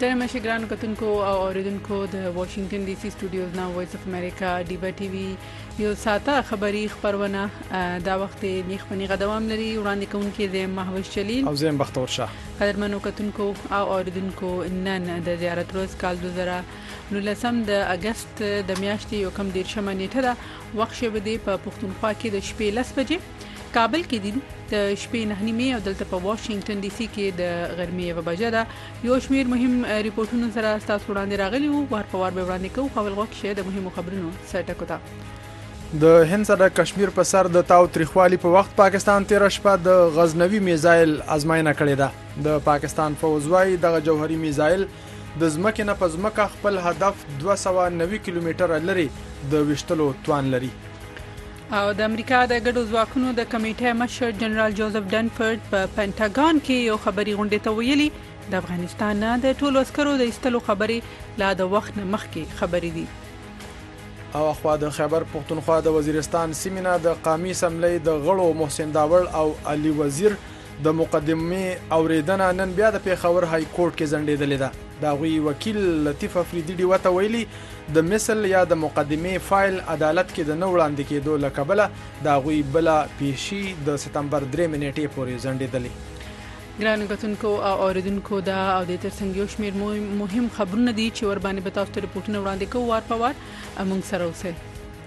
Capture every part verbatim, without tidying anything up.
ستړي مشه ګرانو کتونکو او اوریدونکو د واشنگټن ډي سي سټوډیوز نه وایس اف امریکا ډیوا ټي وي یو ساته خبری خبرونه دا وخت نیخ پنی غدوام لري وړاندې کوونکې د محوش جلیل او زم بختور شاه قدرمنو کتونکو او اوریدونکو نن د زیارت روز کال دو زره نولسم د اگست د میاشتې یو کم دیر شمه نیټه ده وخت شوه دی په پښتونخوا کې د شپې لس بجې کابل کې دي د شپې نه نیمه او دلته په واشنگټن ډي سي کې د غرمې یو بجه ده یو شمیر مهم ریپورتونو سره تاسو وړاندې راغلي وو ور په ور به وړاندې کوو خپل غوښ شه د مهمو خبرونو سره ټکوتا د هند سره کشمیر په سر د تاو تریخوالي په وخت پاکستان تیر شپه د غزنوي میزایل ازمایښت کړې ده د پاکستان فوز وايي د جوهري میزایل د ځمکې نه په ځمکه خپل هدف دوه سوه نوي کیلومتره لري د وشتلو توان لري او د امریکا د ګډو ځواکونو د کمیټې مشر جنرال جوزف ډنفورد په پینټاګون کې یو خبري غونډه ته ویلي د افغانستان نه د ټولو عسکرو د ایستلو خبرې لا د وخت نه مخکې خبرې دي او خو د خیبر پختونخوا د وزیرستان سیمینه د قومي اسمبلی د غړو محسن داور او علي وزیر د مقدمه اوریدنه نن بیا د پیښور های کورټ کې ځنډېدلې ده دا غوي وکیل لطیف افریدی دی وته ویلي د مثل یا د مقدمه فایل عدالت کې د نو وړاندې کېدو لکبله دا غوي بل پیشي د سپتمبر درې منېټې پورې ځنډېدلې ګرانو کتونکو او اوریدونکو دا او د ترڅنګ یو شمیر مهم خبرونه دي چې ور باندې به تاسو ته ریپورتونه وړاندې کوو وار په وار موږ سره اوسئ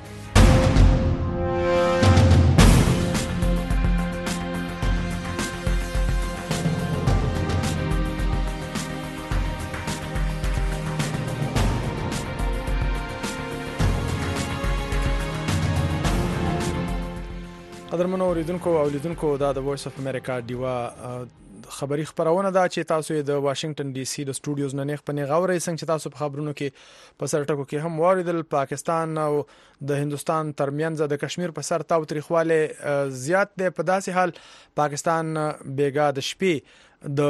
قدرمنو اوریدونکو او لیدونکو دا د وایس اف امریکا ډیوا خبری خبرونه دا چې تاسو د واشنگټن ډي سي د سټوډیوز نه نه خپنه غوړې څنګه چې تاسو په خبرونو کې په سر ټکو کې هم واردل پاکستان او د هندستان ترمنځ د کشمیر په سر تاو تاریخواله زیات دی په داسې حال پاکستان بیګا د شپې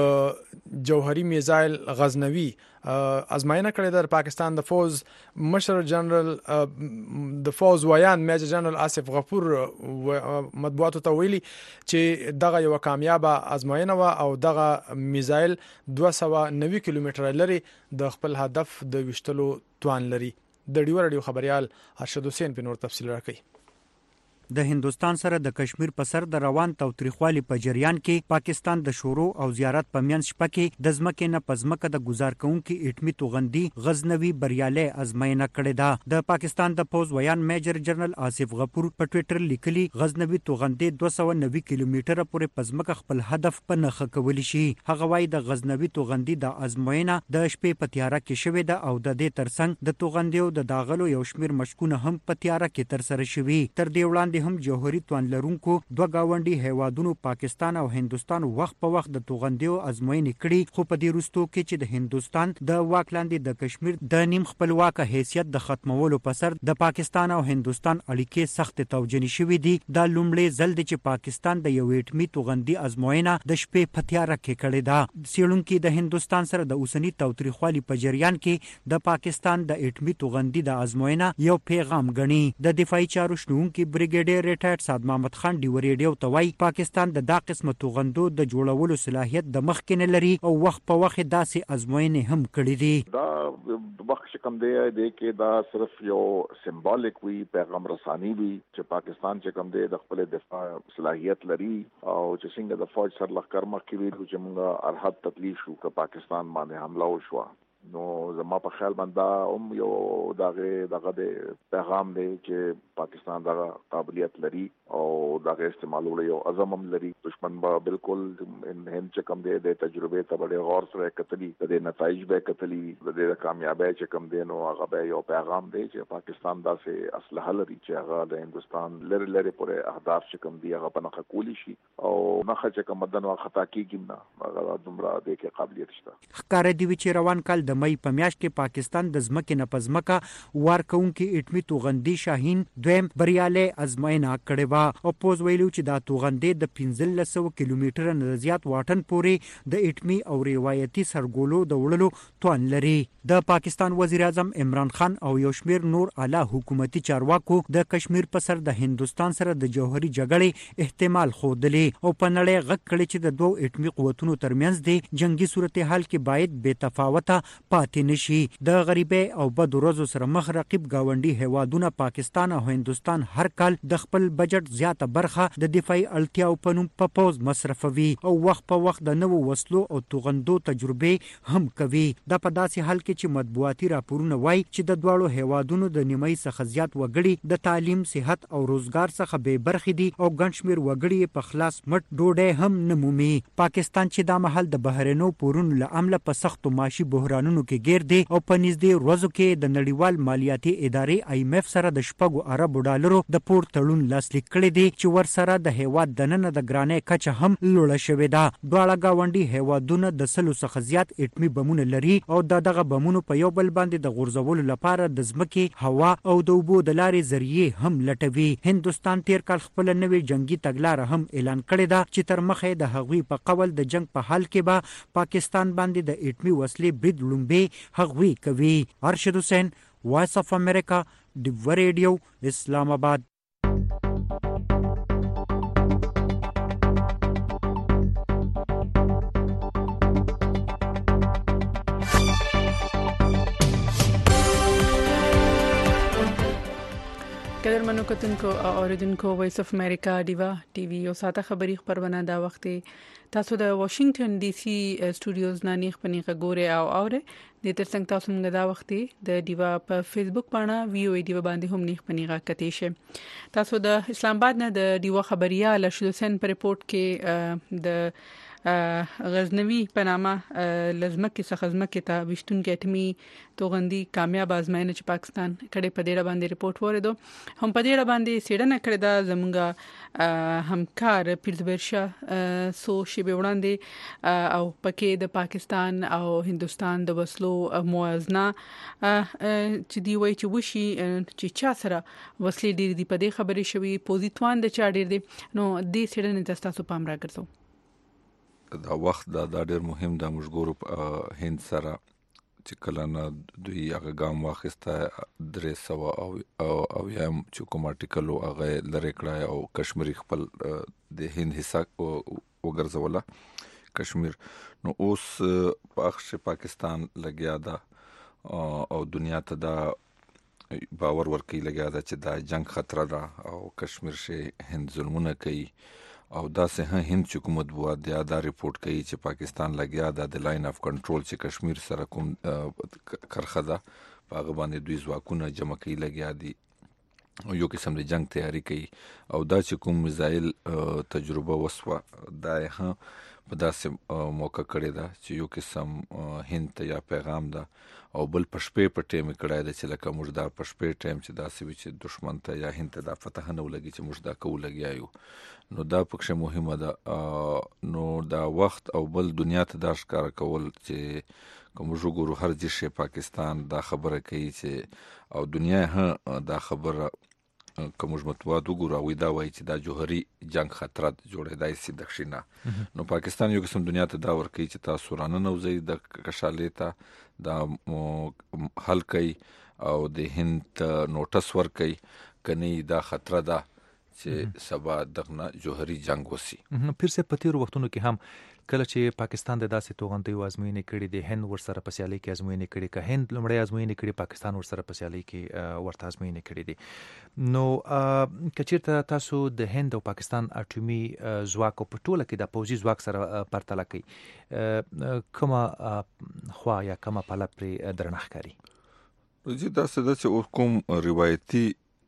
د جوهري میزایل غزنوي ازمایښت کړې ده پاکستان د فوز مشر جنرال د فوز ویان میجر جنرال آصف غفور مطبوعاتو ته ویلي چې دغه یو کامیابه ازمایښت و او دغه میزایل دوه سوه نوي کیلومتره لري د خپل هدف د وشتلو توان لري د ډیو رادیو خبريال ارشد حسین په نور تفصیل راکړي د هندستان سره د کشمیر په سر د روان توتریخوالي په جریان کې پاکستان د شورو او زیارت په میانس شپه کې د ځمکې نه په ځمکه د گزار کوونکي اټمی توغندي غزنوي بریاله ازمایښت کړې ده د پاکستان د فوز ویان میجر جنرال آصف غفور په ټوئیټر لیکلي غزنوي توغندي دوه سوه نوي کیلومتره پورې په ځمکه خپل هدف په نخښه کولی شي هغه وايي د غزنوي توغندي د ازمایښت د شپې په تیاره کې شوې ده او د دې ترڅنګ د توغندیو د داغلو یو شمیر مشکونه هم په تیاره کې تر سره شوي تر دې وړاندې هم جوهري توان لرونکو دوه گاونډي هیوادونو پاکستان او هندستان وخت په وخت د توغندیو ازموینې کړي خو په دې وروستو کې چې د هندستان د واک لاندې د کشمیر د نیم خپلواک حیثیت د ختمولو په سر د پاکستان او هندستان اړیکې سخت توجنی شوې دي دا لومړی ځل دی چې پاکستان د یو اټمی توغندي ازموینه د شپې په تیاره کې کړې ده سیړونکو د هندستان سره د اوسنی توتریخوالي په جریان کې د پاکستان د اټمی توغندي د ازموینه یو پیغام غني د دفاعي چارو شنونکو بریګیډیر ریټایرډ سعد محمد خان دی ریډیو ته وایي پاکستان د دا قسمه توغندو د جوړولو صلاحیت د مخ کې نه لري او وخت په وخت داسې ازموینې هم کړې دي دا وخت کم دی د کې دا صرف یو سمبولیک وی پیغام رسانی وی چې پاکستان چې کم دی د خپل دفاع صلاحیت لري او چې څنګه د فوج سره لخر مخ کې ویلو چې موږ ارحد تکلیف شو که پاکستان باندې حمله وشو نو زما په خیال باندې هم یو دغه دغه د پیغام دی چې پاکستان دغه قابلیت لري او دغه استعمالولو یو عزم هم لري دشمن به بالکل هند چې کوم دی د تجربه ته ډېر غور سره کتلی د نتایج به کتلی د کامیابی چې کوم دی نو هغه به یو پیغام دی چې پاکستان داسې اسلحه لري چې هغه د هندستان لری لری پورې اهداف چې کوم دی هغه په نخښه کولی شي او نخښه چې کوم مدن او خطا کیږي نه هغه دومره د کې قابلیت شته ښکار دی چې روان کال د مې په میاشت کې پاکستان د ځمکې نه پزمکه وارکونکو اټمی توغندي شاهین دویم بریاله ازماینا کړې و او پوز ویلو چې دا توغندي د پنځه سوه کیلومتره نه زیات واټن پورې د اټمی او روایتي سرګولو د وړلو توان لري. د پاکستان وزیر اعظم عمران خان او یو شمیر نور اعلی حکومتي چارواکو د کشمیر په سر د هندستان سره د جوهري جګړې احتمال خوده او په نړۍ غږ کړي چې د دوه اټمی قوتونو ترمنځ د جنگي صورتحال کې باید بې تفاوته پاتې نشي. د غریبۍ او بد ورځو سره مخ رقیب گاونډي هیوادونه پاکستان او هندستان هر کال د خپل بجټ زیاته برخه د دفاعي اړتیاو په نوم په پوز مصرفوي او وخت په وخت د نوو وسلو او توغندو تجربې هم کوي. دا په داسې حال کې چې مطبوعاتي راپورونه وایي چې د دواړو هیوادونو د نیمای څخه زیات وګړي د تعلیم، صحت او روزګار څخه بې برخې دي او ګڼ شمېر وګړي په خلاص مټ ډوډۍ هم نه مومي. پاکستان چې دا مهال د بهرنیو پورونو له امله په سختو معاشي بحرانونو کې ګیر دی او په نږدې ورځو کې د نړیوال مالیاتي ادارې آی ایم اف سره د شپږو اربو ډالرو د پور تړون لاسلیک کړی دی چې ورسره د هیواد دننه د ګرانۍ کچه هم لوړه شوې ده. دواړه گاونډي هیوادونه د سلو څخه زیات اټمی بمونه لري او د دغه بمونو په یو بل باندې د غورځولو لپاره د ځمکې، هوا او د اوبو د لارې ذریعې هم لټوي. هندستان تیر کال خپل نوې جنگي تګلاره هم اعلان کړې ده چې تر مخه د هغوی په قول د جنگ په حال کې به پاکستان باندې د اټمی وسلې برید لومبي هغوی کوي. ارشد حسین، وایس اف امریکا، ډیو ریډیو، اسلام آباد. قدر منو کتونکو او اوریدونکو وایس اف امریکا دیوا ټي وي او ساته خبری خبرونه دا وخت تاسو د واشنگټن ډي سي سټوډیوز نه نیخ پنیغه ګوره او اوره د تر څنګه تاسو موږ دا وخت د دیوا په فیسبوک باندې وی او دیوا باندې هم نیخ پنیغه کتی شه. تاسو د اسلام آباد نه د دیوا خبريال ارشد حسین پر رپورت کې د غزنوي پنامه لزمکه څخه ځمکه ته وشتون کې اټمی توغندي کامیاب ازماینه چې پاکستان کړي په ډیره باندې رپورت ورېدو هم په ډیره باندې سیډنه کړی دا زمونږه همکار پیرزبرشا سو شی به وړاندې او پکې د پاکستان او هندستان د وسلو موازنه چې دی وای چې وشي چې چا سره وسلې ډېر دی په دې خبرې شوی پوزیټوان د چا ډېر دی نو دې سیډنه تاسو پام راګرځو. دا وخت دا, دا ډېر مهم دا موږ ګورو هند سره چې کله نه دوی هغه ګام واخیسته درې سوه او او یم چې کوم آرټیکل هغه لرې کړی او کشمیري خپل د هند حصہ وګرځوله کشمیر. نو اوس پاخش پاکستان لګیا ده او دنیا ته دا باور ورکوي لګیا ده چې دا جنگ خطره ده او کشمیر شي هند ظلمونه کوي او دا سه هند چې کوم مطبوعات دا, دا ریپورت کوي چې پاکستان لګیا دا د لاین اف کنټرول چې کشمیر سره کوم کرخه ده هغه باندې دوی ځواکونه جمع کوي لګیا دي او یو قسم د جنگ تیاری کوي او دا چې کوم میزایل تجربه وسوه دا ها په داسې موقع کړی دا چې یو قسم هند ته یا پیغام ده او بل پښپې په ټیم کړای دا چې لکه موږ دا پښپې ټیم چې داسې وي چې دشمن ته یا هند ته دا فتح نه ولګي چې موږ دا کوو لګیایو. نو دا پکښه مهمه ده. نو دا وخت او بل دنیا ته دا ښکار کول چې کوم وګورو هر ځای پاکستان دا خبره کوي چې او دنیا ها دا خبره کوم مطبوعات وګورو وي دا وایي چې دا جوهري جنگ خطر جوړېدای شي دښینه. نو پاکستان یو قسم دنیا ته دا ورکوي چې تاسو رانه نوځي د کشالې ته دا حل کوي او د هند نوټس ورکوي کني دا خطر ده چې سبا دغه جوهري جنگ وسی. پیر سه پتیر وختونو کې هم کله چې پاکستان د داسې توغندي ازموینې کړې دي هند ورسره په سیالي کې ازموینې کړې که هند لمړی ازموینې کړې پاکستان ورسره په سیالي کې ورته ازموینې کړې دي. نو کچیرته تاسو د هند او پاکستان اټومي ځواک په ټوله کې د پوځي ځواک سره پرتله کوي کومه خوا یا کومه پاله پر درنښ کوي؟ چې دا څه ده چې کوم روایتي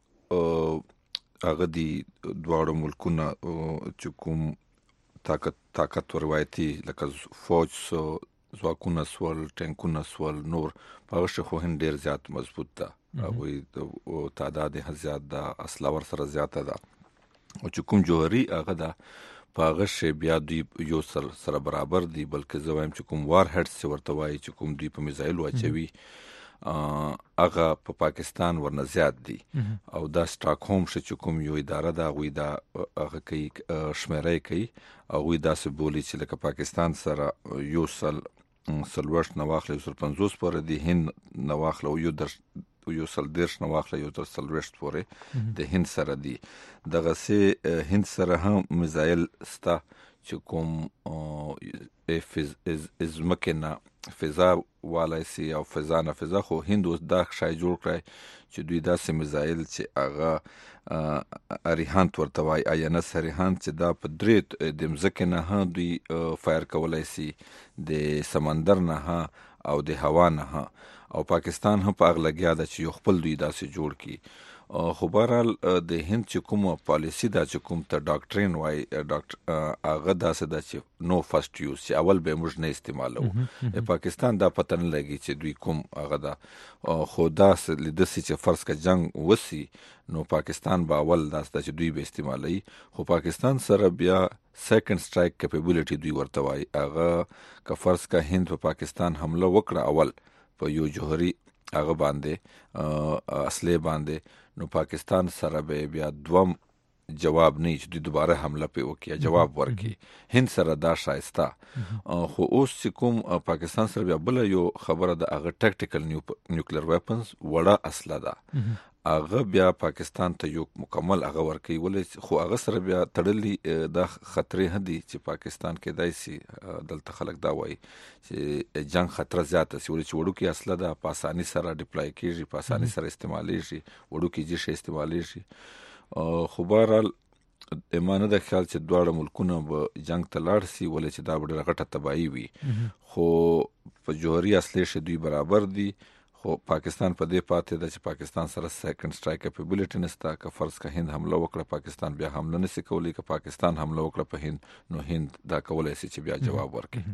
هغه دي دواړو ملکونه چې کوم طاقت طاقت روایتي لکه فوج سو ځواکونه سول ټانکونه سول نور په هغه خو هند ډیر زیات مضبوط ده او تعداد یې زیات ده اسلحه ور سره زیاته ده او چې کوم جوهري هغه ده پاغه شی بیا دوی یو سر سره برابر دي، بلکې زه وایم چې کوم وار هډز چې ورته وایي چې کوم دوی په میزایل واچوي هغه په پاکستان ورنه زیات دي. او دا سټاک هوم چې کوم یو اداره ده هغوی دا هغه کوي شمیرې کوي، هغوی داسې بولي چې لکه پاکستان سره یو سل څلوېښت نه واخله یو سل پنځوس پورې دي، هند نه واخله یو در یو سل دېرش نه واخله یو تر څلوېښت پورې د هند سره دي. دغسې هند سره هم میزایل سته چې کوم ځمکې نه فضا والی سي او فضا نه فضا، خو هند اوس دا شای جوړ کړی چې دوی داسې میزایل چې هغه اریحانت ورته وایي، آی ان اس اریحانت، چې دا په درې د مځکې نه هم دوی فایر کولی سي، د سمندر نه هم او د هوا نه هم. او پاکستان هم په هغه لګیا ده چې یو خپل دوی داسې جوړ کړي. خو بهرحال د هند چې کومه پالیسي ده چې کوم ته ډاکټرین وایي ډاکټر هغه داسې ده چې نو فرست یوز، چې اول به موږ نه استعمالوو. پاکستان دا پته نه لګي چې دوی کوم هغه ده، خو داسې لیدسي چې فرض که جنګ وسي نو پاکستان به اول داسې ده چې دوی به استعمالوي. خو پاکستان سره بیا سیکنډ سټرایک کیپیبلیټي دوی ورته وایي، هغه که فرض که هند په پاکستان حمله وکړه اول په یو جوهري هغه باندې اصلې باندې، نو پاکستان سره به بیا دوم جواب نه چې دوی دوباره حمله پې وکړي، جواب ورکړي. هند سره دا شایسته. خو اوس چې کوم پاکستان سره بیا بله یو خبره ده، هغه ټیکټیکل نیوکلیر ویپنز وړه اصله ده، هغه بیا پاکستان ته یو مکمل هغه ورکوي. ولې خو هغه سره بیا تړلي دا خطرې هم دي چې پاکستان کېدای سي دلته خلک دا وایي چې جنګ خطره زیاته سي، ولې چې وړوکې اصله ده په اساني سره ډپلای کېږي، په اساني سره استعمالیږي، وړوکې جیشه استعمالیږي. خو بهرحال ما نه ده خیال چې دواړه ملکونه به جنګ ته لاړ سي، ولې چې دا به ډېره غټه تباهي وي. خو په جوهري اصلې ښې دوی برابر دي، خو پاکستان په دې پاتې ده چې پاکستان سره سیکنډ سټرایک کیپیبلیټي نشته. که فرض که هند حمله وکړه پاکستان بیا حمله نشي کولی، که پاکستان حمله وکړه په هند نو هند دا کولی شي چې بیا جواب ورکړي.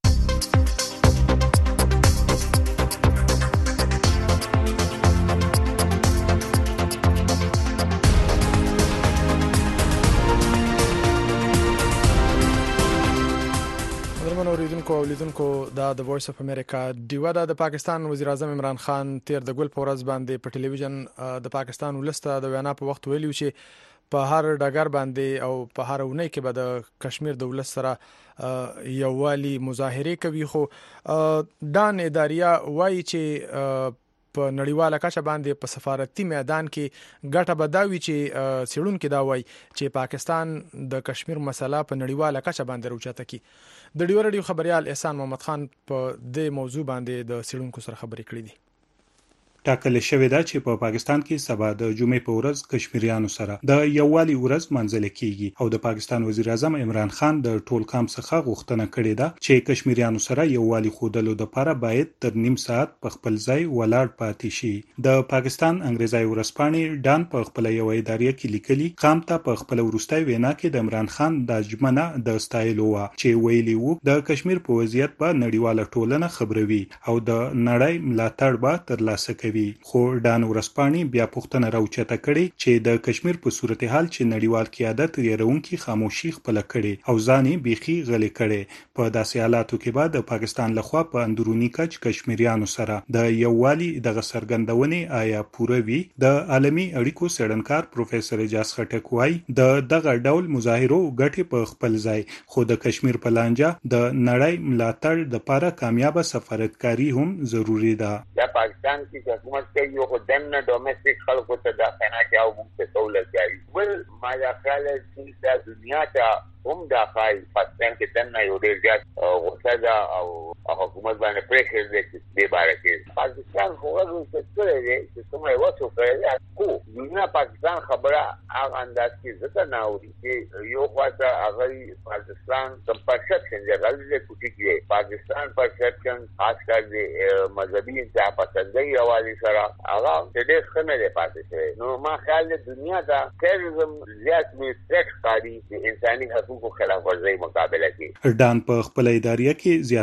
اوریدونکو او لیدونکو دا د وایس اف امریکا ډیوا ده. د پاکستان وزیر اعظم عمران خان تیر د ګل په ورځ باندې په ټلویزیون د پاکستان ولسته د وینا په وخت ویلي چې په هر ډګر باندې او په هر ونې کې به د کشمیر د ولس سره یووالي مظاهره کوي. خو دان اداریا وایي چې په نړیواله کچه باندې په سفارتي میدان کې ګټه بداوي چې سیړونکو دا وایي چې پاکستان د کشمیر مسله په نړیواله کچه باندې روچته کی. د ډیو رادیو خبريال احسان محمد خان په دې موضوع باندې د سیړونکو سره خبرې کړې دي. ټاکل شوې ده چې په پاکستان کې سبا د جمعې په ورځ کشمیریانو سره د یووالي ورځ منځل کیږي او د پاکستان وزیر اعظم عمران خان د ټول کام څخه غوښتنه کړې ده چې کشمیریانو سره یووالي خودلو لپاره باید تر نیم ساعت په خپل ځای ولاړ پاتې شي. د پاکستان انګریزي ورځپاڼې ډان په خپل یو ادارې کې لیکلي قام ته په خپل ورستۍ وینا کې د عمران خان د جمنه د سټایل وا چې ویلي وو د کشمیر په وضعیت په نړیواله ټولنه خبروي او د نړۍ ملاتړ به ترلاسه کوي. خو ډان ورسپانی بیا پوښتنه راوچته کړي چې د کشمیر په صورتحال چې نړیوال قیادت یې خاموشي خپل کړي او ځاني بيخي غلي کړي. په داسې حالاتو کې بعد د پاکستان لخوا په اندرونی کچ کشمیریانو سره د یووالي د غسرګندونې آیا پوره وی. د عالمي اړیکو سړنکار پروفیسور اجاز خټک وای د دغه ډول مظاهرو ګټي په خپل ځای، خو د کشمیر په لانجه د نړۍ ملاتړ د لپاره کامیاب سفارتکاری هم ضروری ده. د پاکستان کې حکومت کوي یو دنه ډومېسټک خلکو ته د خناکي او موږ ته سہولت کوي. ول ما دا خیال چې د دنیا ته هم دا خای پاکستان کې دنه یو ډېر زیات غوسه ده او حکومت باندې پریشر دی چې دې باره کې پاکستان خو ورته څه دی چې څومره وڅو کړی خو دنیا پاکستان خبره هغه انداز کې ځکه نه اوري چې یو خواته هغه پاکستان د پرسپشن دی غلطه کوټی کې پاکستان پرسپشن خاص کر دې مذهبي انتها پسندۍ حواله سره هغه دې څنګه دی پاتې نو ما خیال دی دنیا دا تیرزم زیات می سترک کاری د انساني حقوقو خلاف ورزي مقابله کوي. ډان په خپل ادارې کې زیاته کړي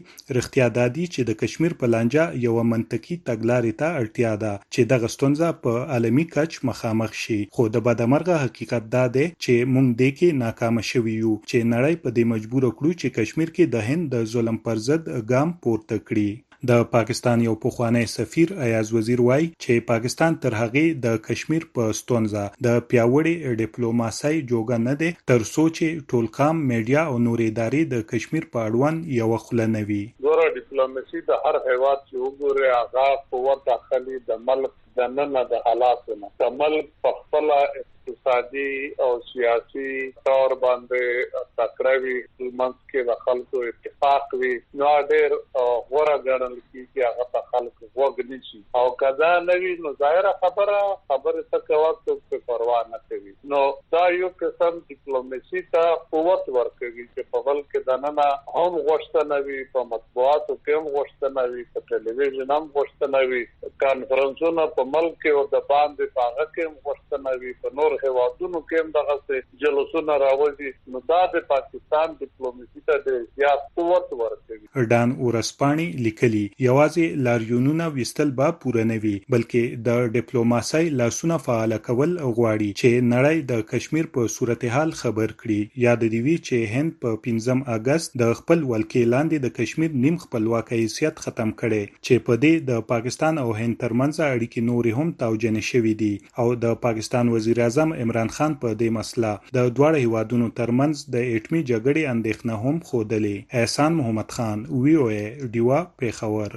رښتیا دادی چې د کشمیر په لانجه یو منطقي تګلارې ته اړتیا ده چې دغه ستونزه په عالمي کچ مخامخ شي. خو د بدمرغه حقیقت دا دی چې موږ دې کې ناکام شوي یو چې نړۍ په دې مجبور کړو چې کشمیر کې د هند د ظلم پر ضد ګام پورته کړي. د پاکستان یو پخوانی سفیر ایاز وزیر وایي چې پاکستان تر هغې د کشمیر په ستونزه د پیاوړي ډیپلوماسۍ جوګه نه دی تر څو چې ټولکام میډیا او نور ادارې د کشمیر په اړوند یو خوله نه وي. ګوره ډیپلوماسي د هر هیواد چې وګوري هغه په ور داخلي د ملک د نن د حالاتو نه د ملک په خپل اقتصادي او سیاسي تور باندې تکراوي منځ کې د خلکو اتفاق وي نو ډېر غوړه ګڼل کېږي هغه په خلکو وګ نشي او کدا نوی نو ظاهره خبره خبره څه کوي څه پروا نه کوي. نو دا یو قسم ډیپلوماسي ته قوت ورکوي چې په بل کې د نن هم غوښتنه وي په مطبوعاتو کې هم غوښتنه وي په ټلویزیون هم غوښتنه وي کانفرنسونه په ملک او د باندې په هغه کې هم غوښتنه وي په نور هیوادونو کې هم دغه څه جلوسونه راوځي. نو دا د پاکستان ډیپلوماسي ته ډېر زیات قوت ورکوي. ډان اورسپانی لیکلي یوازې لاریونونه وستل به پوره نه وي بلکې د ډیپلوماسۍ لاسونه فعال کول غواړي چې نړۍ د کشمیر په صورتحال خبر کړي. یاد دی وی چې هند په پنځم اگست د خپل ولکې لاندې د کشمیر نیم خپلواک حیثیت ختم کړي چې په دې د پاکستان او هند ترمنځ اړیکې نورې هم توجیه شوې دي او د پاکستان وزیر اعظم عمران خان په دې مسله د دواړو هیوادونو ترمنځ د اټمي جګړې اندېښنه هم ښودلې. احسان محمد خان وی او ای ډیوا پیښور.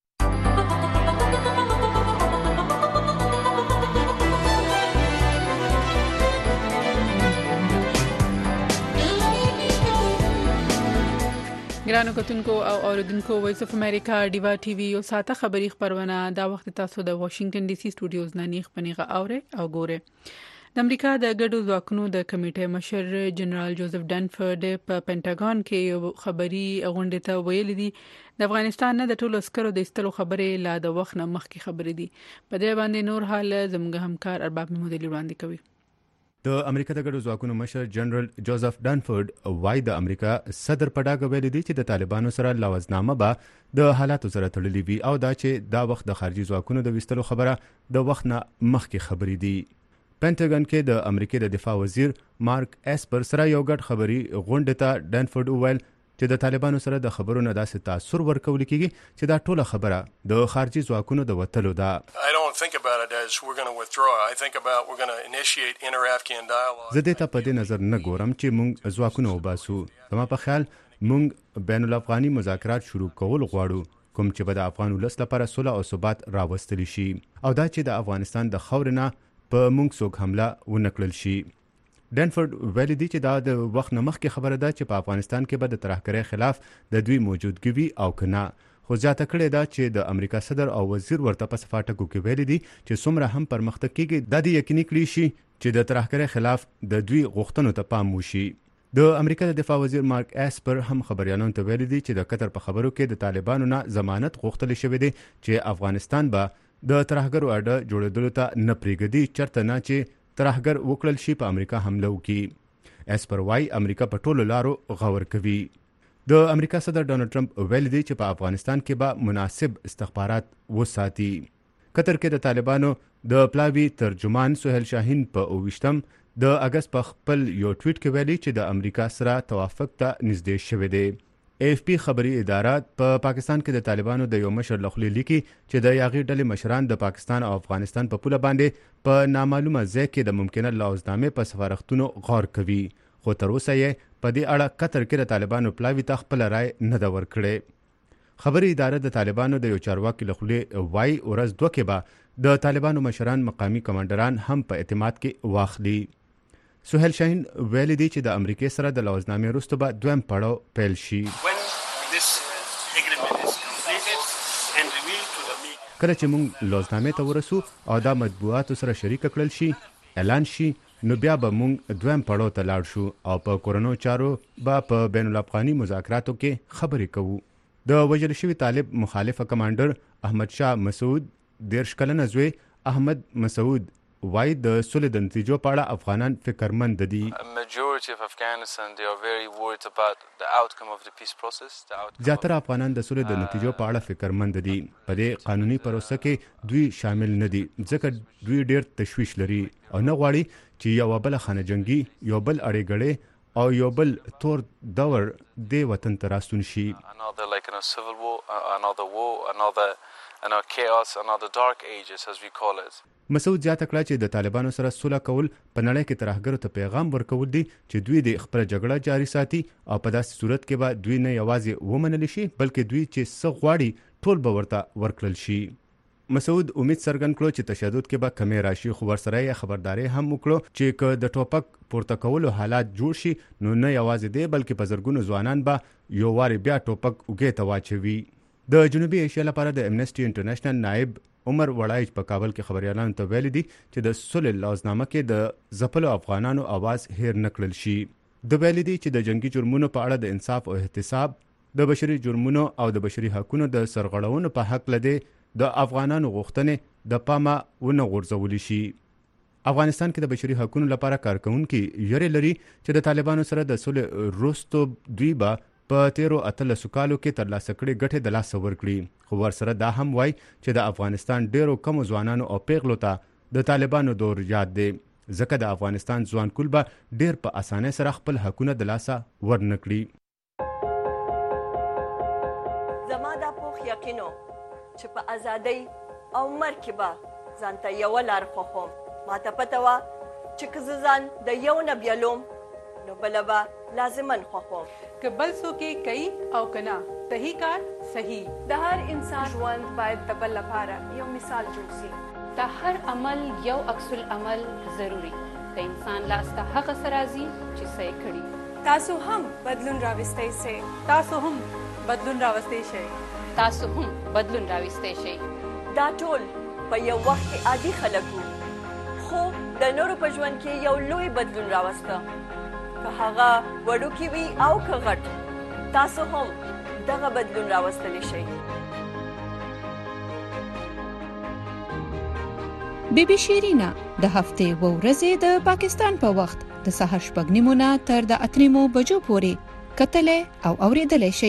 ګرانو کتونکو او اوریدونکو وایس اف امریکا ډیوا ټي وی یو ساته خبری خبرونه دا وخت تاسو د واشنگټن ډي سي سټوډیوز نه نیخ پنیغه اوره او ګوره. د امریکا د ګډو ځواکونو د کمیټې مشر جنرال جوزف ډنفورد په پینټاګون کې یو خبري غونډه ته ویل دي د افغانستان نه د ټولو عسکرو د استلو خبرې لا د وخت نه مخکې خبرې دي. په دې باندې نور حال زموږ همکار ارباب محمود علی وړاندې کوي. د امریکا د ګډو ځواکونو مشر جنرال جوزف ډنفورد وايي د امریکا صدر په ډاګه ویلي دي چې د طالبانو سره لوزنامه به د حالاتو سره تړلې وي او دا چې دا وخت د خارجي ځواکونو د وستلو خبره د وخت نه مخکې خبرې دي. پینټاګون کې د امریکا د دفاع وزیر مارک اسپر سره یو ګډ خبري غونډه ته ډنفورد وویل چې د طالبانو سره د خبرو نه داسې تاثر ورکول کېږي چې دا ټوله خبره د خارجي ځواکونو د وتلو ده. زه دې ته په دې نظر نه ګورم چې موږ ځواکونه وباسو. زما په خیال موږ بین الافغاني مذاکرات شروع کول غواړو کوم چې به د افغان ولس لپاره صلح او ثبات راوستلی شي او دا چې د افغانستان د خاورې نه په موږ څوک حمله ونکړل شي. ډنفورد ویلي دی چې دا د وخت نه مخکې خبره ده چې په افغانستان کې به د ترهګرۍ خلاف د دوی موجودګي وي او کنه. خو زیاته کړې ده چې د امریکا صدر او وزیر ورته په صفاټکو کې ویلي دي چې څومره هم پرمختګ کېږي دا دې یقیني کړي شي چې د ترهګرۍ خلاف د دوی غوښتنو ته پام وشي. د امریکا د دفاع وزیر مارک اسپر هم خبريالانو ته ویلي دي چې د قطر په خبرو کې د طالبانو نه ضمانت غوښتل شوی دی چې افغانستان به د ترهګرو اډه جوړېدلو ته نه پریږدي چرته نه چې ترهګر وکړل شي په امریکا حمله وکړي. اسپر وايي امریکا په ټولو لارو غور کوي. د امریکا صدر ډونالد ټرمپ ویلي دی چې په افغانستان کې به مناسب استخبارات وساتي. قطر کې د طالبانو د پلاوي ترجمان سهیل شاهین په اوویشتم د اگست په خپل یو ټویټ کې ویلي چې د امریکا سره توافق ته نږدې شوی دی. اف پی خبري اداره په پا پاکستان کې د طالبانو د یو مشر لخوا لیکي چې د یاغي ډلې مشران د پاکستان او افغانستان په پوله باندې په نامعلومه ځای کې د ممکنه لوزنامې په سفارښتونو غور کوي. خو تر اوسه یې په دې اړه قطر کې د طالبانو پلاوي ته خپل رائے نه دا ورکړي. خبري اداره د طالبانو د یو چارواکي لخوا وايي ورځ دوه کې به د طالبانو مشران مقامی کمانډران هم په اعتماد کې واخلي. سهیل شاهین ویلي دی چې د امریکای سره د لوزنامې وروسته به دویم پړاو پیل شي. کله چې موږ لوزنامې ته ورسو او دا مطبوعاتو سره شریک کړل شي اعلان شي نو بیا به موږ دویم پړاو ته لاړ شو او په کورونو چارو به په بین الافغاني مذاکراتو کې خبرې کوو. د وژل شوي طالب مخالفه کمانډر احمد شاه مسعود دیرش کلنه زوی احمد مسعود وای د سولې د نتیجو په اړه افغانان فکرمند دي. زیاتره افغانان د سولې د نتیجو په اړه فکرمند دي. په دې قانوني پروسه کې دوی شامل نه دي ځکه دوی ډېر تشویش لري او نه غواړي چې یو بل خانه جنگي یو بل اړېګړې او یو بل تور دور د وطن ته راستون شي. مسعود زیاته کړه چې د طالبانو سره سوله کول په نړۍ کې ترهګرو ته پیغام ورکول دي چې دوی د خپل جګړه جاري ساتي او په داسې صورت کې به دوی نه یوازې ومنل شي بلکې دوی چې څه غواړي ټول به ورته ورکړل شي. مسعود امید څرګند کړو چې تشدد کې به کمی راشي خو ورسره یې خبرداري هم وکړو چې که د ټوپک پورته کولو حالات جوړ شي نو نه یوازې دی بلکې په زرګونو ځوانان به یو واري بیا ټوپک اوږې ته واچوي. د جنوبي ایشیا لپاره د امنسټي انټرنیشنل نائب عمر وړایج په کابل کې خبريالانو ته ویلي دي چې د صلح لوزنامه کې د ځپلو افغانانو आवाज هیر نکړل شي. د ویلي دي چې د جنگي جرمونو په اړه د انصاف او احتساب د بشري جرمونو او د بشري حقوقو د سرغړونو په حق لدی د افغانانو غوښتنې د پامه ونه غورځول شي. افغانستان کې د بشري حقوقو لپاره کارکونکي یری لري چې د طالبانو سره د صلح وروسته دوی به په تیرو اتلسو کالو کې ترلاسه کړې ګټې د لاسه ورکړي خو ورسره دا هم وایي چې د افغانستان ډیرو کمو ځوانانو او پیغلو ته د طالبانو دور یاد دی ځکه د افغانستان ځوانکول به ډیر په اسانۍ سره خپل حقونه د لاسه ورنکړي. زما دا پوخ یقینو چې په ازادۍ او مرګ کې به ځان ته یوه لار خوښوم. ما ته پته وه چې که زه ځان د یو نه بیلوم نو بله به لازماً خوښوم. که بل څوک یې کوي او که نه صحیح کار صحیح. د هر انسان ژوند باید د بل لپاره یو مثال جوړ شي. د هر عمل یو عکس العمل ضروري. د انسان لاس ته هغه څه راځي چې څه یې کړي. تاسو هم بدلون راوستی شئ. تاسو هم بدلون راوستی شئ. تاسو هم بدلون راوستی شئ. دا ټول په یو وخت کې عادي خلک وو خو د نورو په ژوند کې یو لوی بدلون راوسته. که هغه وړوکی وي او که غټ تاسو هم دغه بدلون راوستلی شئ. بی بی شیرینا د هفتې و ورځې د پاکستان په وخت د سهار شپږ نیمو نه تر د اته نیمو بجو پورې کتلې او اورېدلې شئ.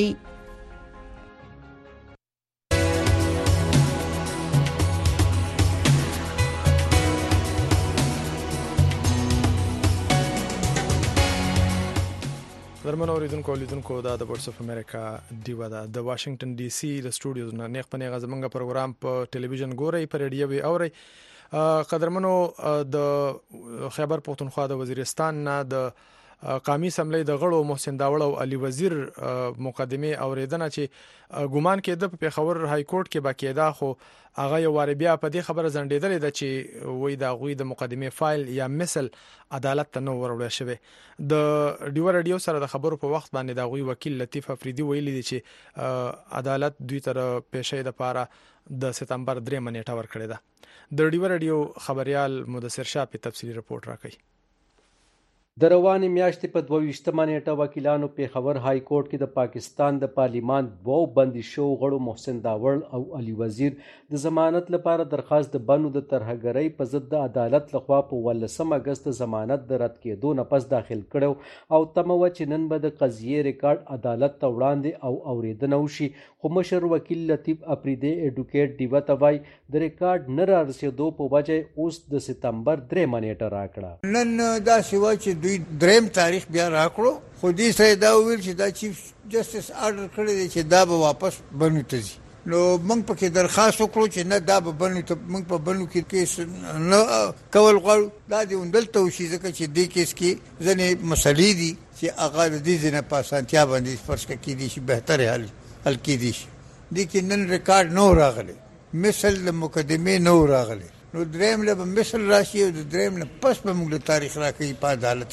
درمن اوریدونکو لیدونکو دا د وایس اف امریکا دیوا دا د واشنگټن ډي سي د سټوډیوز نه نیغ پنه غزمنګ پروګرام په ټلویزیون ګوري پر ریډیو وی اوري. قدرمنو د خیبر پختونخوا د وزیرستان نه د قومي اسمبلی د غړو محسن داوړ او علي وزیر مقدمه اوریدنه چې ګومان کې د پیښور های کورټ کې باقاعده خو هغه یو وار بیا په دې خبره زنډیدل د چې وې د غوي د مقدمه فایل یا مثل عدالت ته نو ورول شوی. د ډیو رادیو سره د خبرو په وخت باندې د غوي وکیل لطیف افریدي ویلي دی چې عدالت دوی تر پېښې د پاره د سپتمبر درې منېټه ور کړی ده. د ډیو رادیو خبريال مدثر شاه په تفصیلی رپورت راکړي. د روانې میاشتې په دوه ویشتمه نیټه وکیلانو پیښور های کورټ کې د پاکستان د پارلیمان دوو بندي شو غړو محسن داوړ او علي وزیر د ضمانت لپاره درخواست د بنو د ترهګرۍ په ضد د عدالت لخوا په ولسم اگست ضمانت د رد کېدو نه پس داخل کړو او تمه وه چې نن به د قضیې ریکارډ عدالت ته وړاندې او اورېدنه وشي خو مشر وکیل لطیف افریدي اډوکیټ ډیوه ته وایي د ریکارډ نه رارسېدو په وجه اوس د سپتمبر درېیمه نیټه راکړه. نن داسې وه چې دوی دریم تاریخ بیا راکړو خو دې سره دا ویل چې دا چیف جسټس آرډر کړی دی چې دا به واپس بنو ته ځي. نو موږ پکې درخواست وکړو چې نه دا به بنو ته موږ په بنو کې کیس نه کول غواړو. دا دې دلته وشي ځکه چې دې کیس کې ځینې مسلې دي چې هغه د دې ځینې په اسانتیا باندې فرض کېدای شي بهتره حل حل کېدای شي. دې کې نن ریکارډ نو راغلی مثل د مقدمې نو راغلی نو دریم له مثل راشي او د دریم نه پس به موږ تاریخ راکړي په عدالت کې.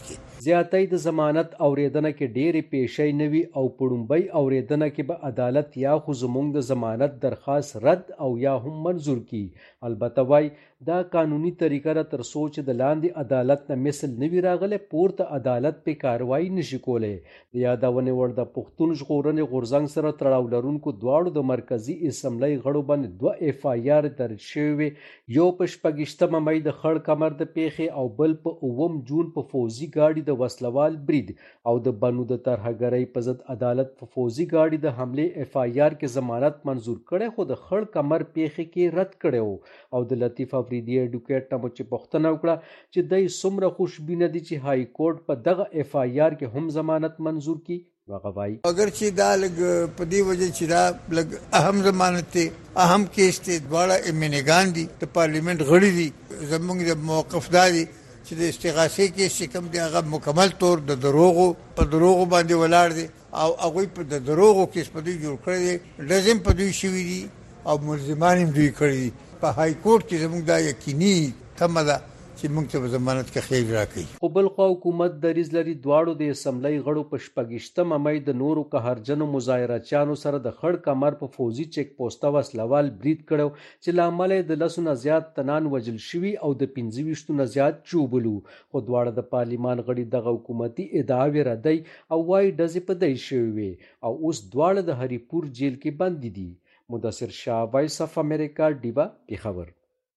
زیاتې د ضمانت اوریدنه کې ډېرې پیشې نوي او پړومبۍ اوریدنه کې به عدالت یا خو زموږ د ضمانت درخواست رد او یا هم منظور کی. البته وای دا قانوني طریقه را تر سوچ د لاندې عدالت نه مثل نوی راغله پورته عدالت په کاروایی نشي کولای. د یادونه ور د پښتون ژغورنې غورځنګ سره تړاو لرونکو دواړو د مرکزی اسمبلی غړو باندې دوه اف آی آر درج شوی، یو په شپږشتمه مې د خړ کمر د پیښې او بل په اووم جون په فوزي گاډي د وسلوال برید او د بنو د ترهګرۍ په ضد عدالت په فوزي گاډي د حمله اف آی آر کې ضمانت منظور کړي، خو د خړ کمر پیښې کې رد کړي او د لطیف افریدی اډوکیټ نمو چې پښتنه وکړه چې دای څومره خوشبینه دي چې های کورټ په دغه اف آی آر کې هم ضمانت منظور کی. وغوای اگر چې دا لګ په دی وجه چې دا لګ اهم ضمانت ته اهم کیس ته دواړه امنیګان دي د پارلیمنت غړي دي، زموږ د موقف داري چې د استغاثې کیس چې کوم دی هغه مکمل طور د دروغو په دروغو باندې ولاړ دي او هغه په د دروغو کیس په دی جوړ کړی دي، لازم په دوی شوی دي او ملزمان هم دوی کړی دي. په های کورټ کې زموږ دا یقیني تمه ده چې موږ ته ضمانت کې خیر راکړي. خو بل خو حکومت دریز لري دواړو د اسمبلی غړو په شپږشتمه مې د نورو قهرجنو مظاهرچیانو سره د خړ کمر په فوزي چیک پوسټ وسلوال برید کړو چې لامل د لسو نه زیات تنان وجل شوي او د پنځه ویشتو نه زیات چوبلو. خو دواړه د پارلیمان غړي دغه حکومتي ادعاوې ردی او وايي ډزې په دی شوي او اوس دواړه د هریپور جیل کې بند دي. مدثر شاه، وایس اف امریکا، ډیبا، پیښور.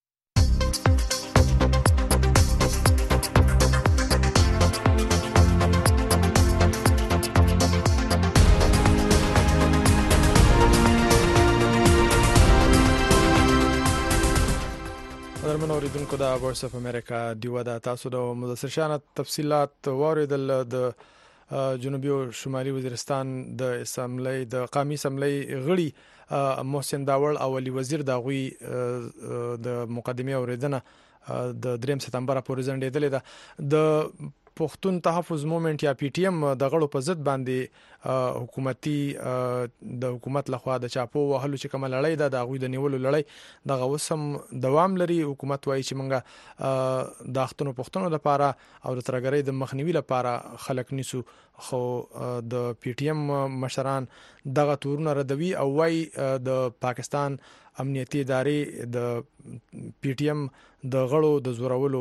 درمن اوریدونکو د وایس اف امریکا دیوا د تاسو د مدثر شاه تفصيلات واوریدل. د جنوبي او شمالي وزیرستان د اسمبلی د قومي اسمبلی غړي محسن داوړ او علي وزیر د غوي د مقدمه اوریدنه د دریم سپتمبر پورې ځنډېدلې ده. د پښتون تحفظ موومېنټ یا پی ټی ایم د غړو په ضد باندې حکومتي د حکومت لخوا د چاپو وهلو چې کوم لړۍ ده د غوي د نیولو لړۍ د غوسم دوام لري. حکومت وایي چې موږ د اختونو پښتنو لپاره او د ترګرۍ د مخنیوي لپاره خلک نیسو، خو د پی ټی ایم مشران دغه تورونه ردوي او وایي د پاکستان امنیتي ادارې د پی ټی ایم د غړو د زورولو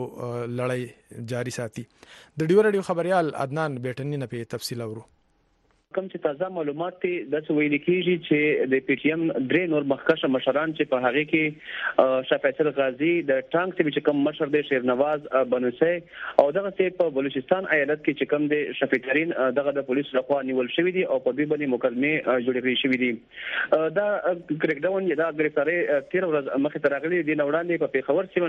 لړۍ جاری ساتي. د ډیو رادیو خبريال عدنان بیٹنی نه په تفصیل اورو. کوم چې تازه معلومات دي د ویل کېږي چې د پی ټی ایم درې نور مخکښ مشران چې په هغه کې شاه فیصل غازی د ټانک چې کوم مشر دی شیرنواز بنوسی او دغه چې په بلوچستان ایالت کې چې کوم دی شفیقرین دغه د پولیس لخوا نیول شوی دی او په دې باندې مقدمه جوړ کړی شوی دی. دا کریک ډاون یا دا گرفتاری تیر ورځ مخې ته راغلی دی. نوړاندې په پیښور سیمه